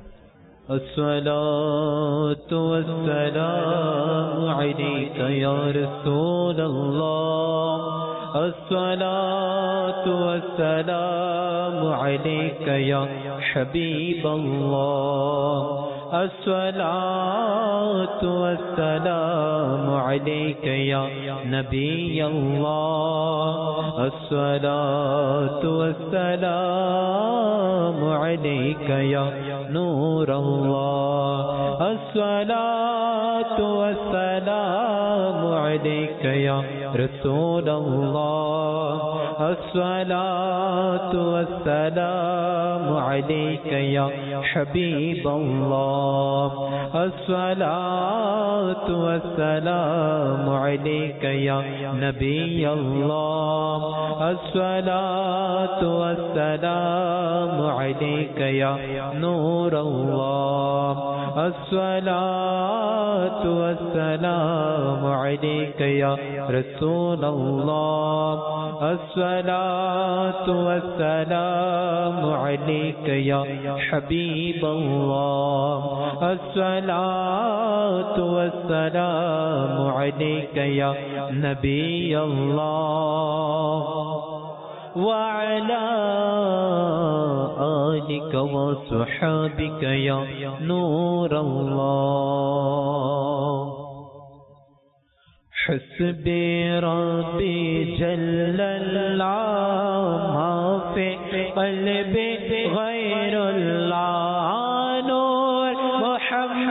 [SPEAKER 3] আসসালাতু ওয়াসসালামু আলাইকা ইয়া রাসূলুল্লাহ, আসসালাতু ওয়াসসালামু আলাইকা ইয়া হাবিবাল্লাহ, আসসালাতু ওয়াসসালামু আলাইকা ইয়া নবিয়াল্লাহ, আসসালাতু ওয়াসসালামু আলাইকা ইয়া নূরাল্লাহ, আসসালাতু ওয়াসসালামু আলাইকা ইয়া রাসূলুল্লাহ, আসসালাতু ওয়াসসালামু আলাইকা ইয়া হাবিবাল্লাহ, আসসালাতু ওয়াসসালামু আলাইকা ইয়া নবিয়াল্লাহ, আসসালাতু ওয়াসসালামু আলাইকা ইয়া নূরাল্লাহ, আসসালাতু ওয়াসসালামু আলাইকা ইয়া রাসূলুল্লাহ, আসসালাতু ওয়াসসালামু আলাইকা ইয়া হাবিবাল্লাহ, আসসালাতু ওয়াসসালামু আলাইকা ইয়া নবিয়াল্লাহ ওয়া আলা আলিকা ওয়া সাহবিকা ইয়া নূরাল্লাহ। حسبي ربي جل الله ما في قلبي غير الله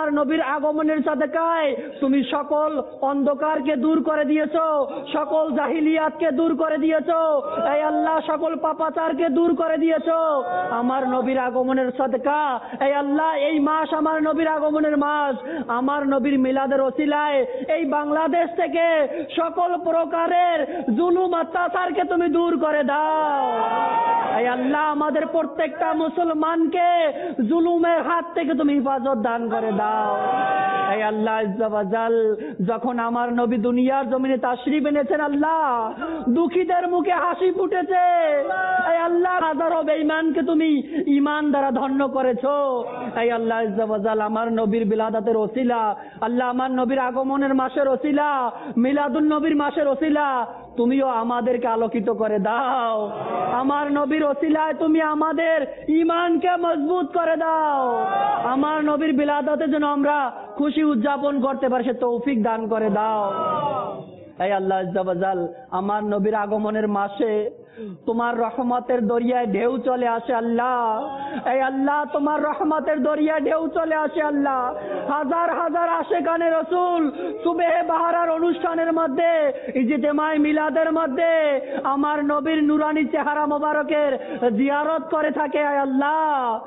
[SPEAKER 4] আমার নবীর আগমনের সাদাকায় তুমি সকল অন্ধকারকে দূর করে দিয়েছো, সকল জাহিলিয়াতকে দূর করে দিয়েছো, এই আল্লাহ সকল পাপাচারকে দূর করে দিয়েছো আমার নবীর আগমনের সাদকা। এই আল্লাহ এই মাস আমার নবীর আগমনের মাস, আমার নবীর মিলাদের ওসিলায় এই বাংলাদেশ থেকে সকল প্রকারের জুলুম অত্যাচারকে তুমি দূর করে দাও। এই আল্লাহ আমাদের প্রত্যেকটা মুসলমানকে জুলুমের হাত থেকে তুমি হেফাজত দান করে দাও। এই আল্লাহ আজ্জা ওয়া জাল যখন আমার নবী দুনিয়ার জমিনে তাশরীফ এনেছেন আল্লাহ, দুঃখীদের মুখে হাসি ফুটেছে। এই আল্লাহ হাজারো বেঈমানকে তুমি ঈমান দ্বারা ধন্য করেছো। এই আল্লাহ আজ্জা ওয়া জাল আমার নবীর বিলাদাতের ওসিলা, আল্লাহ আমার নবীর আগমনের মাসের ওসিলা, মিলাদুন নবীর মাসের ওসিলা তুমিও আমাদেরকে আলোকিত করে দাও। আমার নবীর ওসিলায় তুমি আমাদের ঈমানকে মজবুত করে দাও। আমার নবীর বিলাদাতে যেন আমরা খুশি উদযাপন করতে পারি সে তৌফিক দান করে দাও। এই আল্লাহ আজ্জা ওয়া জাল আমার নবীর আগমনের মাসে তোমার রহমতের দরিয়ায় ঢেউ চলে আসে আল্লাহ। এই আল্লাহ তোমার রহমতের দরিয়ায় ঢেউ চলে আসে আল্লাহ। হাজার হাজার আশেকানে রসুল সুবহে বাহারার অনুষ্ঠানের মধ্যে, ইজতেমায়ে মিলাদের মধ্যে আমার নবীর নুরানি চেহারা মোবারকের জিয়ারত করে থাকে। এই আল্লাহ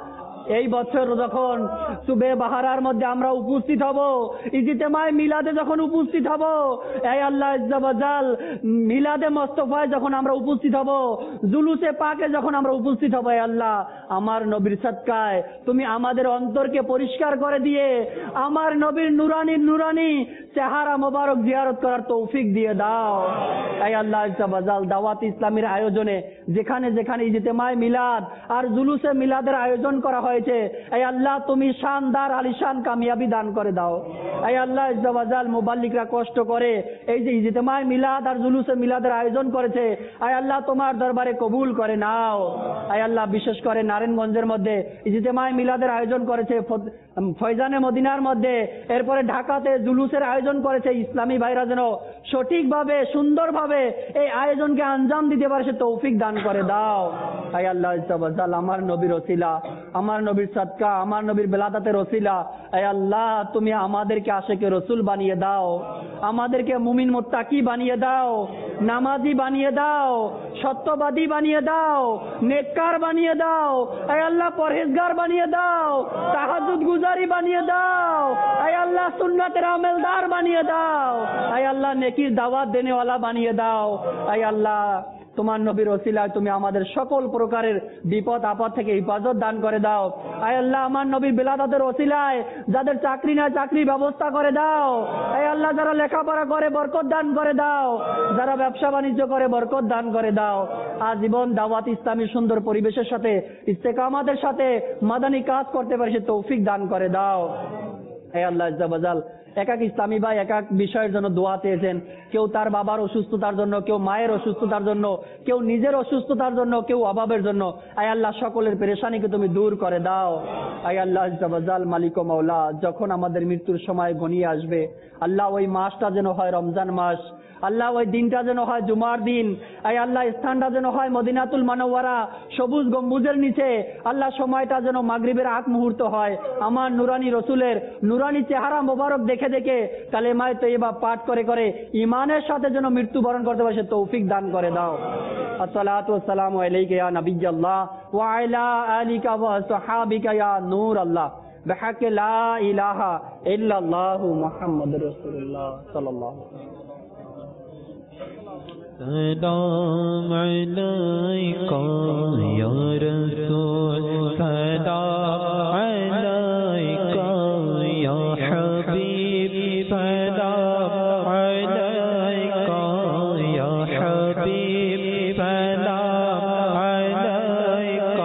[SPEAKER 4] এই বছর যখন সুবে বাহারার মধ্যে আমরা উপস্থিত হব, ইজতেমায়ে মিলাদে যখন উপস্থিত হব, এই আল্লাহ আজ্জা ওয়া জাল মিলাদে মুস্তাফায় যখন আমরা উপস্থিত হব, জুলুসে পাকে যখন আমরা উপস্থিত হব, এই আল্লাহ আমার নবীর সাদকায় তুমি আমাদের অন্তরকে পরিষ্কার করে দিয়ে আমার নবীর নুরানি নুরানি চেহারা মোবারক জিয়ারত করার তৌফিক দিয়ে দাও। এই আল্লাহ আজ্জা ওয়া জাল দাওয়াত ইসলামীর আয়োজনে যেখানে যেখানে ইজতেমায়ে মিলাদ আর জুলুসে মিলাদের আয়োজন করা হয়, এই আল্লাহ তুমি শানদার আলিশান কামিয়াবি দান করে দাও। এই আল্লাহ আজ্জা ওয়া জাল মুবাল্লিগরা কষ্ট করে এই যে ইজতেমায়ে মিলাদ আর জুলুসে মিলাদের আয়োজন করেছে, এই আল্লাহ তোমার দরবারে কবুল করে নাও। এই আল্লাহ বিশেষ করে নারায়ণগঞ্জের মধ্যে ইজতেমায়ে মিলাদের আয়োজন করেছে, ফয়জানে মদিনার মধ্যে, এরপরে ঢাকাতে জুলুসের আয়োজন করেছে। ইসলামী ভাইরা যেন সঠিকভাবে সুন্দরভাবে এই আয়োজনকে আঞ্জাম দিতে পারে সে তৌফিক দান করে দাও। এই আল্লাহ আজ্জা ওয়া জাল আমার নবীর ওসিলা, আমার নবীর সাদকা, আমার নবীর বেলাদাতের ওসিলা, এই আল্লাহ তুমি আমাদেরকে আশিকে রসুল বানিয়ে দাও, আমাদেরকে মুমিন মুত্তাকি বানিয়ে দাও, নামাজি বানিয়ে দাও, সত্যবাদী বানিয়ে দাও, নেককার বানিয়ে দাও। এই আল্লাহ পরহেজগার বানিয়ে দাও, তাহাজ্জুদ গুজারি বানিয়ে দাও। এই আল্লাহ সুন্নাতের আমেলদার বানিয়ে দাও। এই আল্লাহ নেকির দাওয়াত দেনেওয়ালা বানিয়ে দাও। এই আল্লাহ তোমার নবীর ওসিলায় তুমি আমাদের সকল প্রকারের বিপদ আপদ থেকে হেফাজত দান করে দাও। আয় আল্লাহ আমার নবীর বেলাদাতের ওসিলায় যাদের চাকরি না চাকরির ব্যবস্থা করে দাও। আয় আল্লাহ যারা লেখাপড়া করে বরকত দান করে দাও, যারা ব্যবসা বাণিজ্য করে বরকত দান করে দাও। আজীবন দাওয়াত ইসলামী সুন্দর পরিবেশের সাথে ইস্তেকামাতের সাথে মাদানী কাজ করতে পারে সে তৌফিক দান করে দাও। আয় আল্লাহ আজ্জা ওয়া জাল এক এক ইসলামী ভাই এক এক বিষয়ের জন্য দোয়া চেয়েছেন। কেউ তার বাবার অসুস্থতার জন্য, কেউ মায়ের অসুস্থতার জন্য, কেউ নিজের অসুস্থতার জন্য, কেউ অভাবের জন্য। আয় আল্লাহ সকলের পেরেশানিকে তুমি দূর করে দাও। আয় আল্লাহ আজ্জা ওয়া জাল মালিক ও মাওলা, যখন আমাদের মৃত্যুর সময় ঘনিয়ে আসবে আল্লাহ ওই মাসটা যেন হয় রমজান মাস, আল্লাহ ওই দিনটা যেন হয় জুমার দিন, আয় আল্লাহ স্থানটা যেন হয় মদিনাতুল মুনাওয়ারা সবুজ গম্বুজের নিচে, আল্লাহ সময়টা যেন মাগরিবের আগ মুহূর্ত হয়। আমার নুরানি রসুলের নুরানি চেহারা মোবারক দেখে দেখে কালেমায়ে তৈয়বা পাঠ করে করে ইমানের সাথে যেন মৃত্যুবরণ করতে পারে সে তৌফিক দান করে দাও। আসসালাতু ওয়াসসালামু আলাইকা ইয়া নাবিয়াল্লাহ ওয়া আলা আলিকা ওয়া সাহাবিকা ইয়া নূর আল্লাহ বিহাক্কি লা ইলাহা ইল্লাল্লাহু মুহাম্মাদুর রাসূলুল্লাহ সাল্লাল্লাহু আলাইহি ওয়াসাল্লাম।
[SPEAKER 1] سلام عليك يا رسول سلام عليك يا حبيب سلام عليك يا حبيب سلام عليك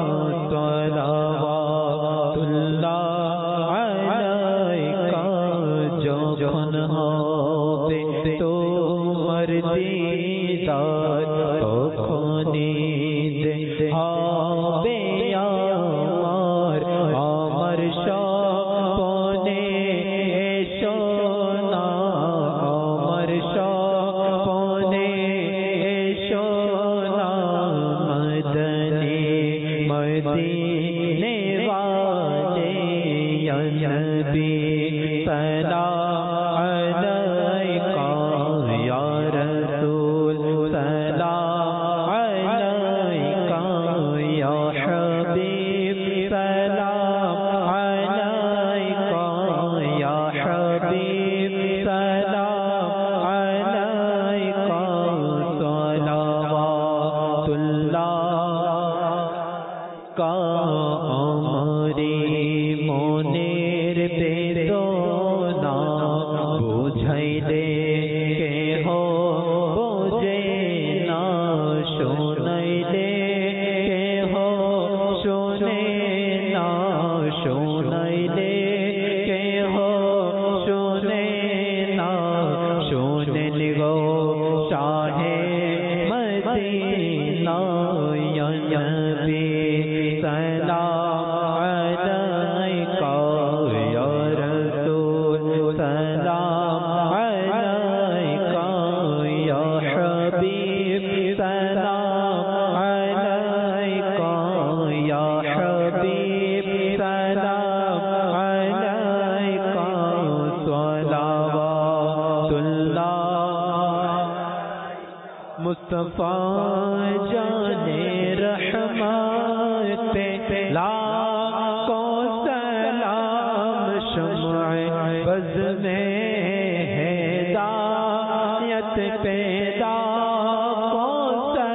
[SPEAKER 1] صلوات الله عليك যখন হবে তোমার দিদার তখনই হবে আমার আমার স্বপ্নে এসো না, আমার স্বপ্নে এসো না, মদনী মদিনে ওয়ালে ইয়া নবী আমারি মনের বেদনা বুঝাইলে কেহ বোঝে না, শোনাইলে কেহ শোনে না, শোনাইলে কেহ শোনে না, শোনেন গো শাহে মদিনা ইয়া নবী সালাম আলাইকা ইয়া রাসূল সালাম আলাইকা ইয়া হাবিব সালাম আলাইকা ইয়া হাবিব সালাম আলাইকা সালাওয়াতুল্লাহ মুস্তাফা জানে रहमत पे लाखों सलाम, शम्अ बज़ में हिदायत पे लाखों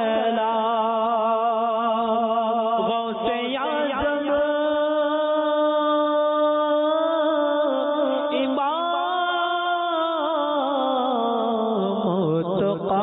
[SPEAKER 1] सलाम। गौसे आज़म इमाम मुत्तक़ा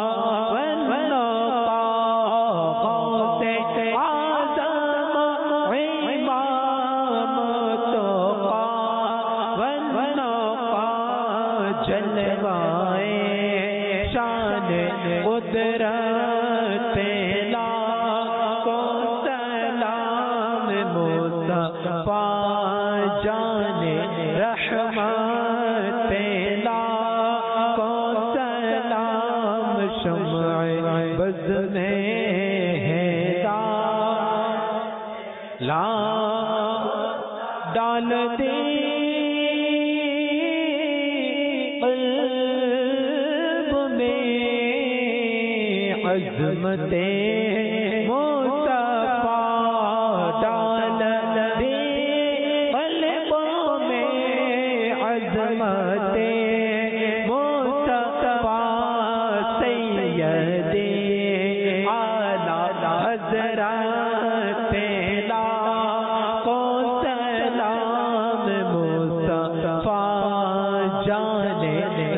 [SPEAKER 1] जलवाए शान कुदरत लाखों सलाम, मुस्तफा जाने रहमत लाखों सलाम, शम्अ बज़ में हिदायत ला डाल दे अज़मते मुस्तफा डाल दे क़ल्बों में, अज़मते मुस्तफा सैयदे आला हज़रत लाखों सलाम, मुस्तफा जाने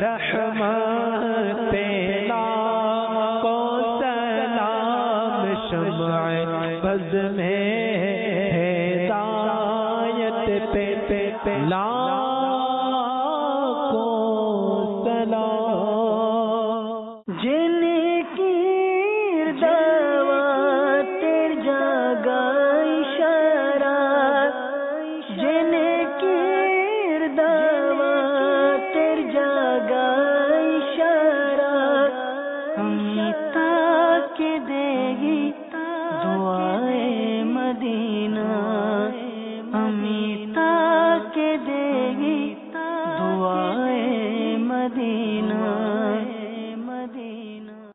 [SPEAKER 1] रहमत बज़ में हिदायत पे पे ला